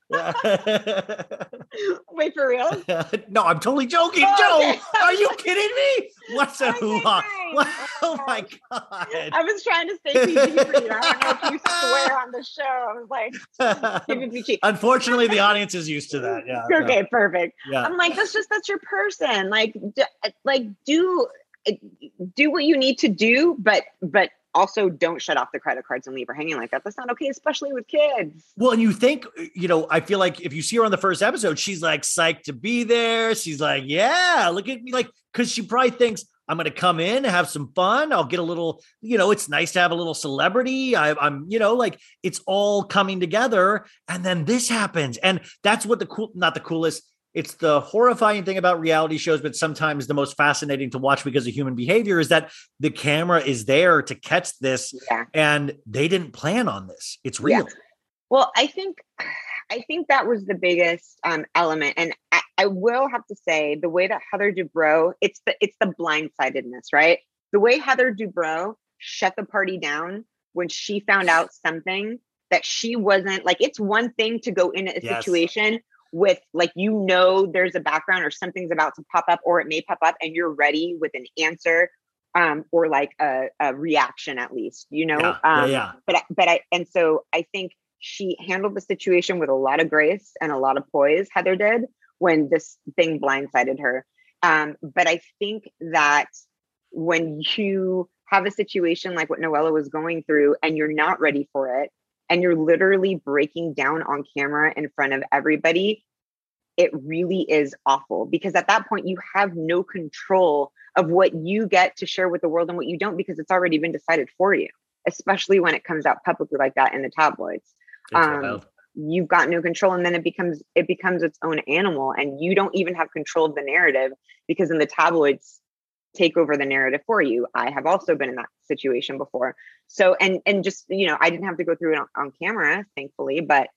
Wait, for real? No, I'm totally joking. Joe, are you kidding me? What's a hoo-ha? Oh my God. I was trying to stay PG for you. I don't know if you swear on the show. I was like, give me PG. Unfortunately, the audience is used to that. Yeah. Okay, perfect. Yeah. I'm like, that's your person. Like do what you need to do, but also don't shut off the credit cards and leave her hanging like that. That's not okay, especially with kids. Well, and you think, I feel like if you see her on the first episode, she's like psyched to be there. She's like, yeah, look at me. Like, cause she probably thinks, I'm going to come in, have some fun. I'll get a little, it's nice to have a little celebrity. I'm, like, it's all coming together. And then this happens. And that's what not the coolest. It's the horrifying thing about reality shows, but sometimes the most fascinating to watch because of human behavior, is that the camera is there to catch this. Yeah. And they didn't plan on this. It's real. Yeah. Well, I think that was the biggest element. And I will have to say, the way that Heather Dubrow, it's the blindsidedness, right? The way Heather Dubrow shut the party down when she found out something that she wasn't, like, it's one thing to go into a situation with, like, there's a background or something's about to pop up, or it may pop up, and you're ready with an answer, or like a reaction at least, Yeah. But so I think she handled the situation with a lot of grace and a lot of poise, Heather did, when this thing blindsided her. But I think that when you have a situation like what Noella was going through and you're not ready for it, and you're literally breaking down on camera in front of everybody, it really is awful, because at that point you have no control of what you get to share with the world and what you don't, because it's already been decided for you, especially when it comes out publicly like that in the tabloids. You've got no control, and then it becomes its own animal, and you don't even have control of the narrative, because then the tabloids take over the narrative for you. I have also been in that situation before. So, and just, you know, I didn't have to go through it on camera, thankfully, but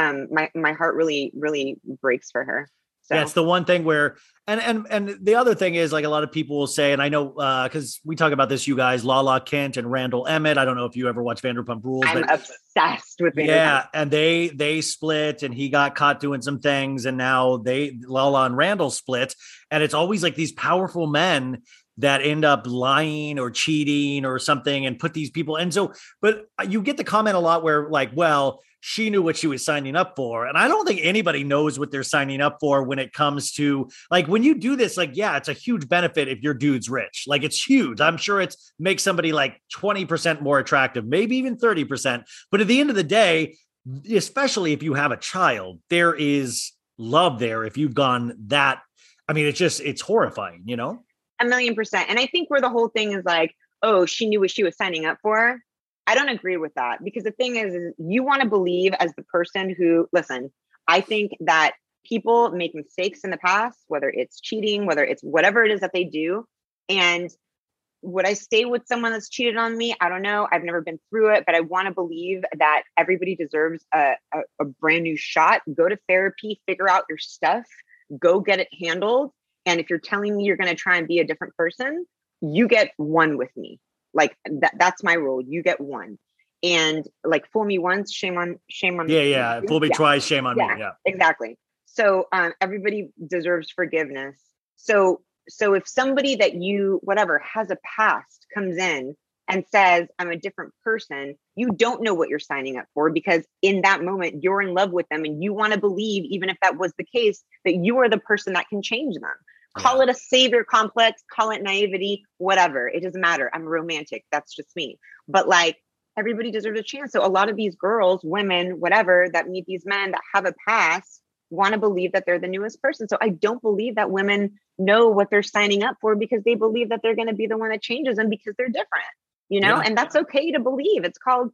my heart really, really breaks for her. So yeah, it's the one thing where, and the other thing is, like, a lot of people will say, and I know, cause we talk about this, you guys, Lala Kent and Randall Emmett. I don't know if you ever watched Vanderpump Rules. I'm obsessed with Vanderpump. Yeah. And they split, and he got caught doing some things, and now Lala and Randall split. And it's always like these powerful men that end up lying or cheating or something and put these people. And so, but you get the comment a lot where, like, well, she knew what she was signing up for. And I don't think anybody knows what they're signing up for when it comes to, like, when you do this, like, yeah, it's a huge benefit if your dude's rich. Like, it's huge. I'm sure it makes somebody like 20% more attractive, maybe even 30%. But at the end of the day, especially if you have a child, there is love there. If you've gone that, I mean, it's horrifying, you know? 1,000,000%. And I think where the whole thing is like, oh, she knew what she was signing up for. I don't agree with that, because the thing is you want to believe as the person who, listen, I think that people make mistakes in the past, whether it's cheating, whether it's whatever it is that they do. And would I stay with someone that's cheated on me? I don't know. I've never been through it, but I want to believe that everybody deserves a brand new shot. Go to therapy, figure out your stuff, go get it handled. And if you're telling me you're going to try and be a different person, you get one with me. Like that's my rule. You get one. And like, fool me once, shame on yeah. Fool me twice, shame on me. Yeah, exactly. So everybody deserves forgiveness. So if somebody that you, whatever, has a past comes in and says, I'm a different person, you don't know what you're signing up for, because in that moment you're in love with them and you want to believe, even if that was the case, that you are the person that can change them. Call it a savior complex, call it naivety, whatever. It doesn't matter. I'm romantic. That's just me. But like, everybody deserves a chance. So a lot of these girls, women, whatever, that meet these men that have a past want to believe that they're the newest person. So I don't believe that women know what they're signing up for, because they believe that they're going to be the one that changes them because they're different, you know, and that's okay to believe. It's called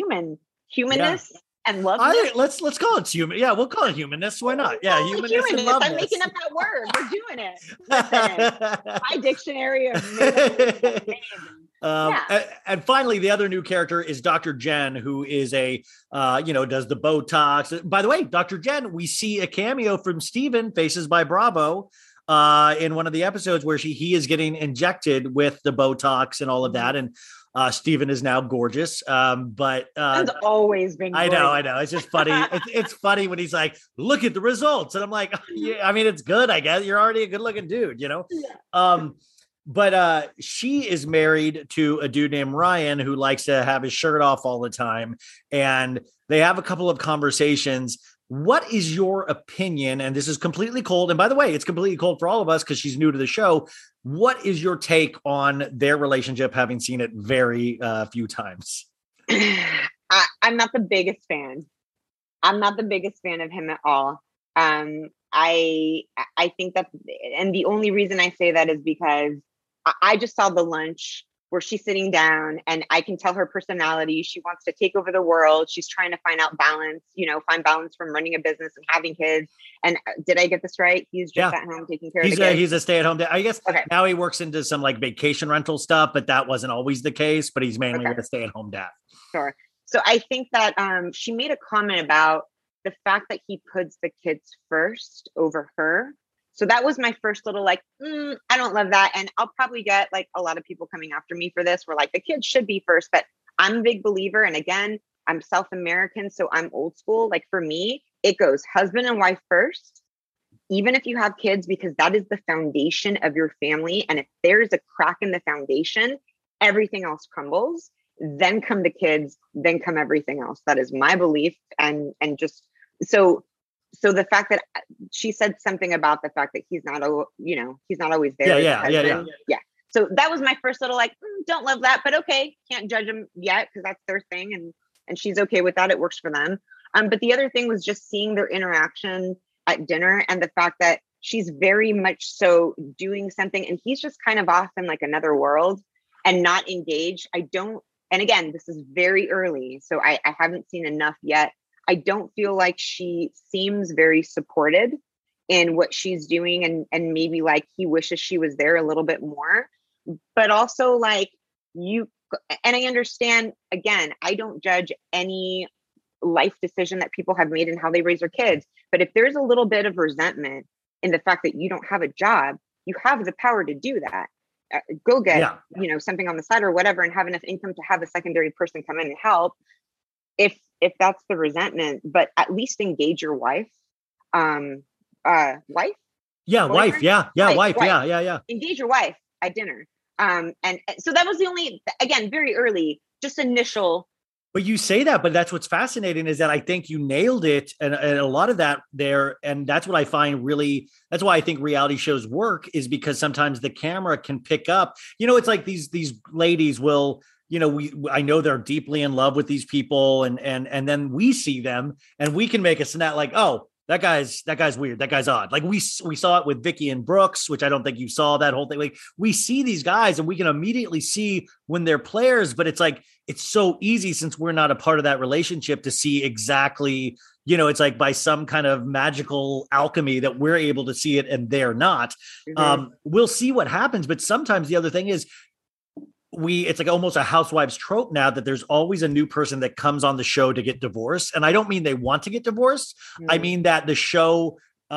humanness. And love. Let's call it human. Yeah, we'll call it humanness. Why not? Yeah, humanness and loveness. I'm making up that word. We're doing it. Listen, my dictionary of and finally, the other new character is Dr. Jen, who is does the Botox. By the way, Dr. Jen, we see a cameo from Steven, Faces by Bravo, in one of the episodes where he is getting injected with the Botox and all of that. And Steven is now gorgeous. But it's always been gorgeous. I know. It's just funny. It's funny when he's like, look at the results. And I'm like, yeah, I mean, it's good, I guess. You're already a good looking dude, you know? Yeah. But she is married to a dude named Ryan who likes to have his shirt off all the time. And they have a couple of conversations. What is your opinion? And this is completely cold. And by the way, it's completely cold for all of us because she's new to the show. What is your take on their relationship, having seen it very few times? I'm not the biggest fan. I'm not the biggest fan of him at all. I think that, and the only reason I say that is because I just saw the lunch where she's sitting down and I can tell her personality. She wants to take over the world. She's trying to find out balance, find balance from running a business and having kids. And did I get this right? He's just at home taking care of the kids. He's a stay-at-home dad. I guess now he works into some like vacation rental stuff, but that wasn't always the case, but he's mainly a stay-at-home dad. Sure. So I think that she made a comment about the fact that he puts the kids first over her. So that was my first little I don't love that. And I'll probably get like a lot of people coming after me for this. Where like the kids should be first, but I'm a big believer. And again, I'm South American, so I'm old school. Like for me, it goes husband and wife first, even if you have kids, because that is the foundation of your family. And if there's a crack in the foundation, everything else crumbles. then come the kids, then come everything else. That is my belief. And just so the fact that she said something about the fact that he's not, he's not always there. Yeah. So that was my first little like, don't love that, but okay, can't judge them yet because that's their thing, and she's okay with that. It works for them. But the other thing was just seeing their interaction at dinner and the fact that she's very much so doing something and he's just kind of off in like another world and not engaged. And again, this is very early, so I haven't seen enough yet. I don't feel like she seems very supported in what she's doing, and maybe like he wishes she was there a little bit more. But also like and I understand, again, I don't judge any life decision that people have made and how they raise their kids. But if there's a little bit of resentment in the fact that you don't have a job, you have the power to do that. Go get, something on the side or whatever, and have enough income to have a secondary person come in and help. If that's the resentment, but at least engage your wife. Wife? Yeah, Boyfriend? wife. Yeah, wife. Wife. Yeah. Engage your wife at dinner. And so that was the only, again, very early, just initial. But you say that, but that's what's fascinating is that I think you nailed it. And a lot of that there, and that's what I find really, that's why I think reality shows work, is because sometimes the camera can pick up, it's like these ladies will, I know they're deeply in love with these people and then we see them and we can make a snap like, oh, that guy's weird. That guy's odd. Like we saw it with Vicky and Brooks, which I don't think you saw that whole thing. Like we see these guys and we can immediately see when they're players, but it's like, it's so easy since we're not a part of that relationship to see exactly, it's like by some kind of magical alchemy that we're able to see it and they're not. Mm-hmm. We'll see what happens. But sometimes the other thing is, it's like almost a housewives trope now that there's always a new person that comes on the show to get divorced. And I don't mean they want to get divorced. I mean that the show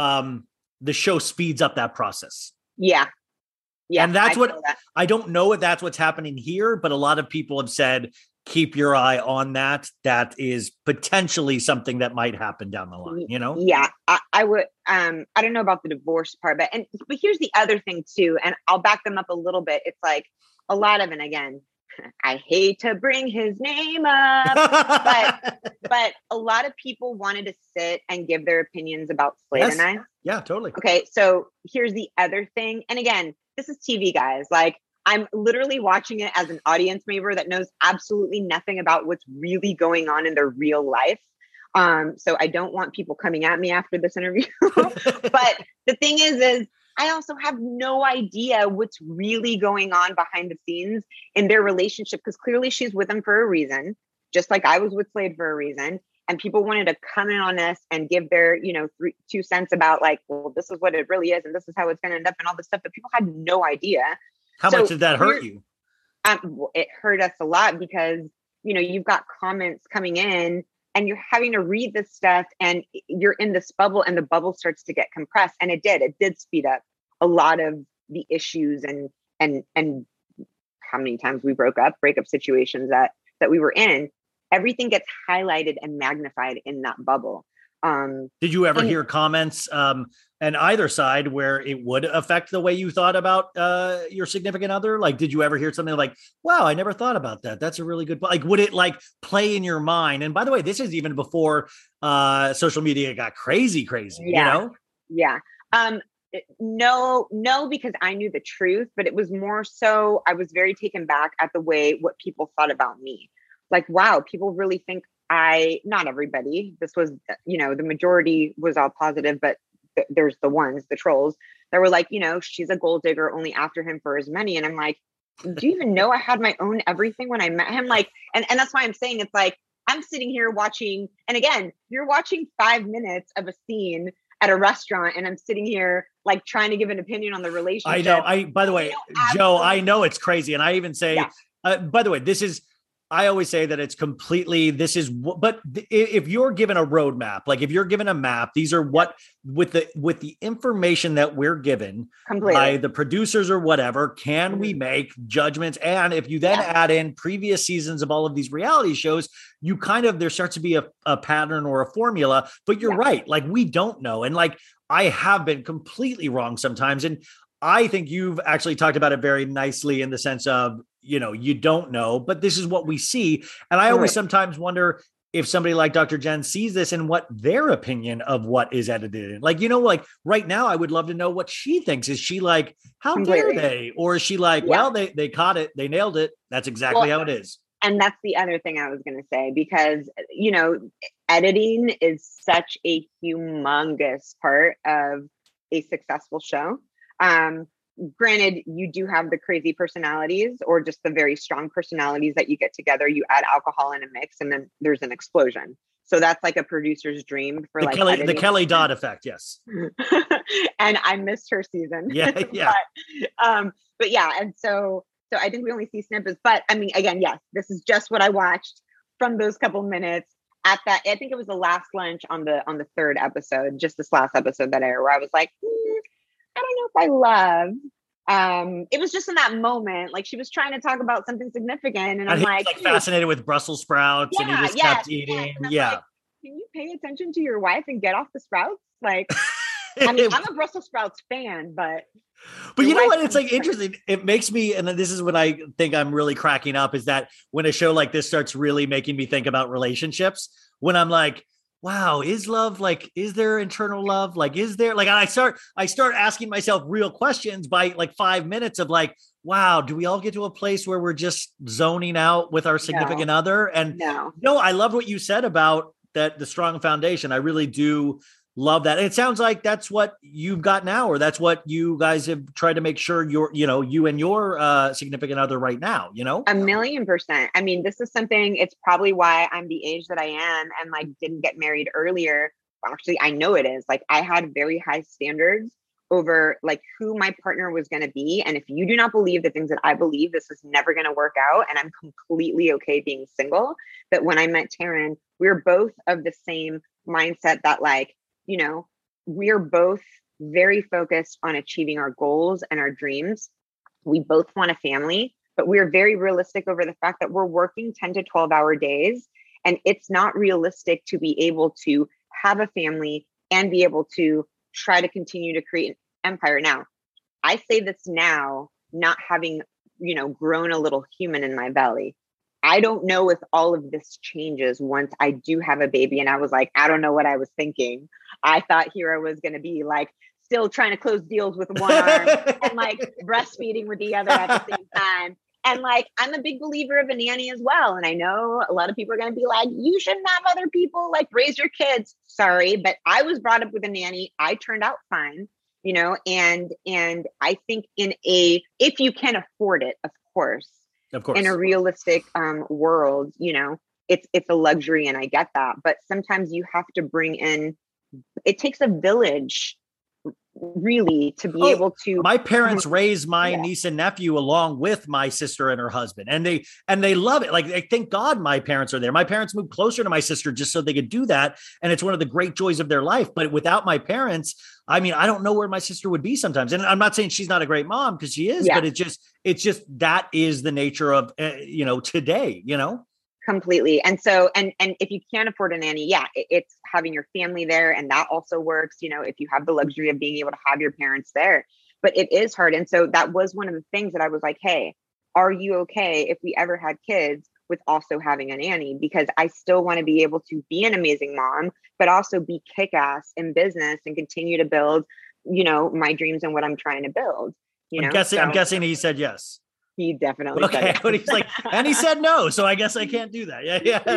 speeds up that process. Yeah. Yeah. And that's I don't know if that's what's happening here, but a lot of people have said, keep your eye on that. That is potentially something that might happen down the line, Yeah, I would, I don't know about the divorce part, but here's the other thing too. And I'll back them up a little bit. It's like, a lot of, and again, I hate to bring his name up, but a lot of people wanted to sit and give their opinions about Slade and I. Yeah, totally. Okay, so here's the other thing. And again, this is TV, guys. Like, I'm literally watching it as an audience member that knows absolutely nothing about what's really going on in their real life. So I don't want people coming at me after this interview. But the thing is I also have no idea what's really going on behind the scenes in their relationship, because clearly she's with him for a reason, just like I was with Slade for a reason. And people wanted to come in on this and give their, 2 cents about like, well, this is what it really is. And this is how it's going to end up and all this stuff. But people had no idea. How much did that hurt you? It hurt us a lot because, you've got comments coming in and you're having to read this stuff and you're in this bubble and the bubble starts to get compressed. And it did speed up a lot of the issues and how many times we breakup situations that we were in. Everything gets highlighted and magnified in that bubble. Did you ever hear comments on either side where it would affect the way you thought about your significant other? Like, did you ever hear something like, wow, I never thought about that. That's a really good, like, would it like play in your mind? And by the way, this is even before social media got crazy, Yeah. No, because I knew the truth, but it was more so I was very taken back at what people thought about me. Like, wow, people really think not everybody, this was, the majority was all positive, but there's the trolls that were like, she's a gold digger only after him for his money. And I'm like, do you even know I had my own everything when I met him? Like, and that's why I'm saying it's like, I'm sitting here watching, and again, you're watching 5 minutes of a scene at a restaurant and I'm sitting here like trying to give an opinion on the relationship. I know. By the way, Joe, I know it's crazy. And I even say, by the way, I always say that it's completely, but if you're given a roadmap, like if you're given a map, these are what, with the information that we're given by the producers or whatever, can we make judgments? And if you then add in previous seasons of all of these reality shows, you there starts to be a pattern or a formula, but you're right. Like we don't know. And like, I have been completely wrong sometimes. And I think you've actually talked about it very nicely in the sense of, you don't know, but this is what we see. And I always Right. sometimes wonder if somebody like Dr. Jen sees this and what their opinion of what is edited in. Like, like right now, I would love to know what she thinks. Is she like, how dare Completely. they? Or is she like, Yeah. well, they caught it. They nailed it. That's exactly Well, how it is. And that's the other thing I was going to say, because, editing is such a humongous part of a successful show. Granted, you do have the crazy personalities or just the very strong personalities that you get together. You add alcohol in a mix and then there's an explosion. So that's like a producer's dream for The editing. Kelly Dodd effect. Yes. And I missed her season. Yeah. But yeah. And so I think we only see snippets, but I mean, again, yes, this is just what I watched from those couple minutes at that. I think it was the last lunch on the third episode, just this last episode that aired, where I was like, I don't know if I love. It was just in that moment, like she was trying to talk about something significant, and I'm he like, was fascinated with Brussels sprouts, and he just kept eating. And I'm Yeah. like, can you pay attention to your wife and get off the sprouts? Like, I mean, I'm a Brussels sprouts fan, but you know wife what? It's can- like interesting. It makes me, and this is when I think I'm really cracking up, is that when a show like this starts really making me think about relationships, when I'm like, wow, is love like, is there internal love? Like, is there like, I start asking myself real questions by like 5 minutes of like, wow, do we all get to a place where we're just zoning out with our significant other? And no. I love what you said about that, the strong foundation. I really do love that. And it sounds like that's what you've got now, or that's what you guys have tried to make sure you and your significant other right now, 1,000,000%. I mean, this is something, it's probably why I'm the age that I am and like didn't get married earlier. Actually, I know it is. Like I had very high standards over like who my partner was going to be. And if you do not believe the things that I believe, this is never going to work out. And I'm completely okay being single. But when I met Taryn, we were both of the same mindset that like, we're both very focused on achieving our goals and our dreams. We both want a family, but we're very realistic over the fact that we're working 10 to 12-hour days. And it's not realistic to be able to have a family and be able to try to continue to create an empire. Now, I say this now, not having, grown a little human in my belly. I don't know if all of this changes once I do have a baby. And I was like, I don't know what I was thinking. I thought Hira was going to be like still trying to close deals with one arm and like breastfeeding with the other at the same time. And like, I'm a big believer of a nanny as well. And I know a lot of people are going to be like, you shouldn't have other people like raise your kids. Sorry, but I was brought up with a nanny. I turned out fine, and I think if you can afford it, of course, in a realistic world, it's a luxury and I get that. But sometimes you have to bring in, it takes a village really to be able to. My parents raised my niece and nephew along with my sister and her husband, and they love it. Like, thank God my parents are there. My parents moved closer to my sister just so they could do that, and it's one of the great joys of their life. But without my parents, I mean, I don't know where my sister would be sometimes. And I'm not saying she's not a great mom, because she is, but it's just that is the nature of today. Completely. And so, and if you can't afford a nanny, it's having your family there. And that also works, if you have the luxury of being able to have your parents there, but it is hard. And so that was one of the things that I was like, hey, are you okay if we ever had kids with also having a nanny? Because I still want to be able to be an amazing mom, but also be kick-ass in business and continue to build, my dreams and what I'm trying to build. I'm guessing he said yes. He definitely okay. said it. He's like, and he said no, so I guess I can't do that.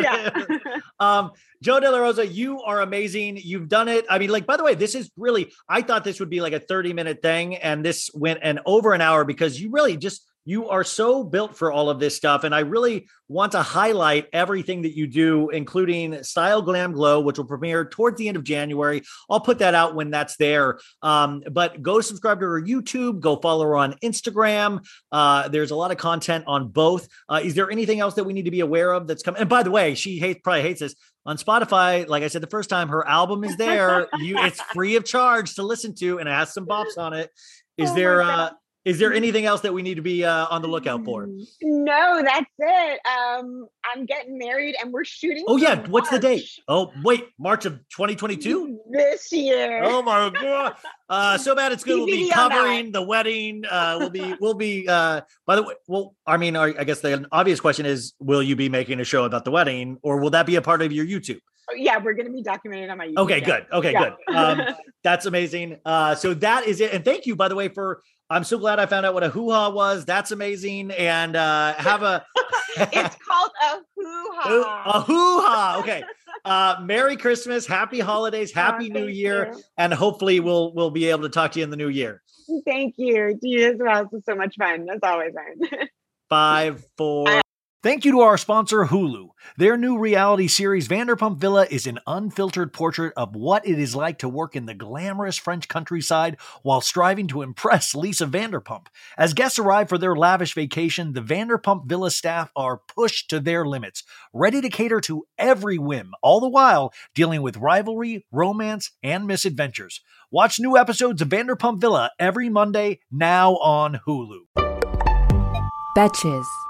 Yeah. Joe De La Rosa, you are amazing. You've done it. I mean, like, by the way, this is really, I thought this would be like a 30-minute thing, and this went over an hour, because you really you are so built for all of this stuff. And I really want to highlight everything that you do, including Style Glam Glow, which will premiere towards the end of January. I'll put that out when that's there. But go subscribe to her YouTube, go follow her on Instagram. There's a lot of content on both. Is there anything else that we need to be aware of that's coming? And by the way, she probably hates this. On Spotify, like I said the first time, her album is there. It's free of charge to listen to, and it has some bops on it. Is Is there anything else that we need to be on the lookout for? No, that's it. I'm getting married and we're shooting. Oh yeah, for what's the date? March Oh wait, March of 2022. This year. Oh my god! So bad it's good. We'll be TBD on covering the wedding. We'll be. By the way, well, I mean, I guess the obvious question is, will you be making a show about the wedding, or will that be a part of your YouTube? Yeah, we're going to be documented on my YouTube. Okay, yeah. good. Okay, Yeah. good. That's amazing. So that is it. And thank you, by the way, for. I'm so glad I found out what a hoo-ha was. That's amazing. And have a. It's called a hoo-ha. A hoo-ha. Okay. Merry Christmas, happy holidays, happy New thank Year, you. and hopefully we'll be able to talk to you in the new year. Thank you. To you as well. This is so much fun. That's always fun. 5, 4. Thank you to our sponsor, Hulu. Their new reality series, Vanderpump Villa, is an unfiltered portrait of what it is like to work in the glamorous French countryside while striving to impress Lisa Vanderpump. As guests arrive for their lavish vacation, the Vanderpump Villa staff are pushed to their limits, ready to cater to every whim, all the while dealing with rivalry, romance, and misadventures. Watch new episodes of Vanderpump Villa every Monday, now on Hulu. Betches.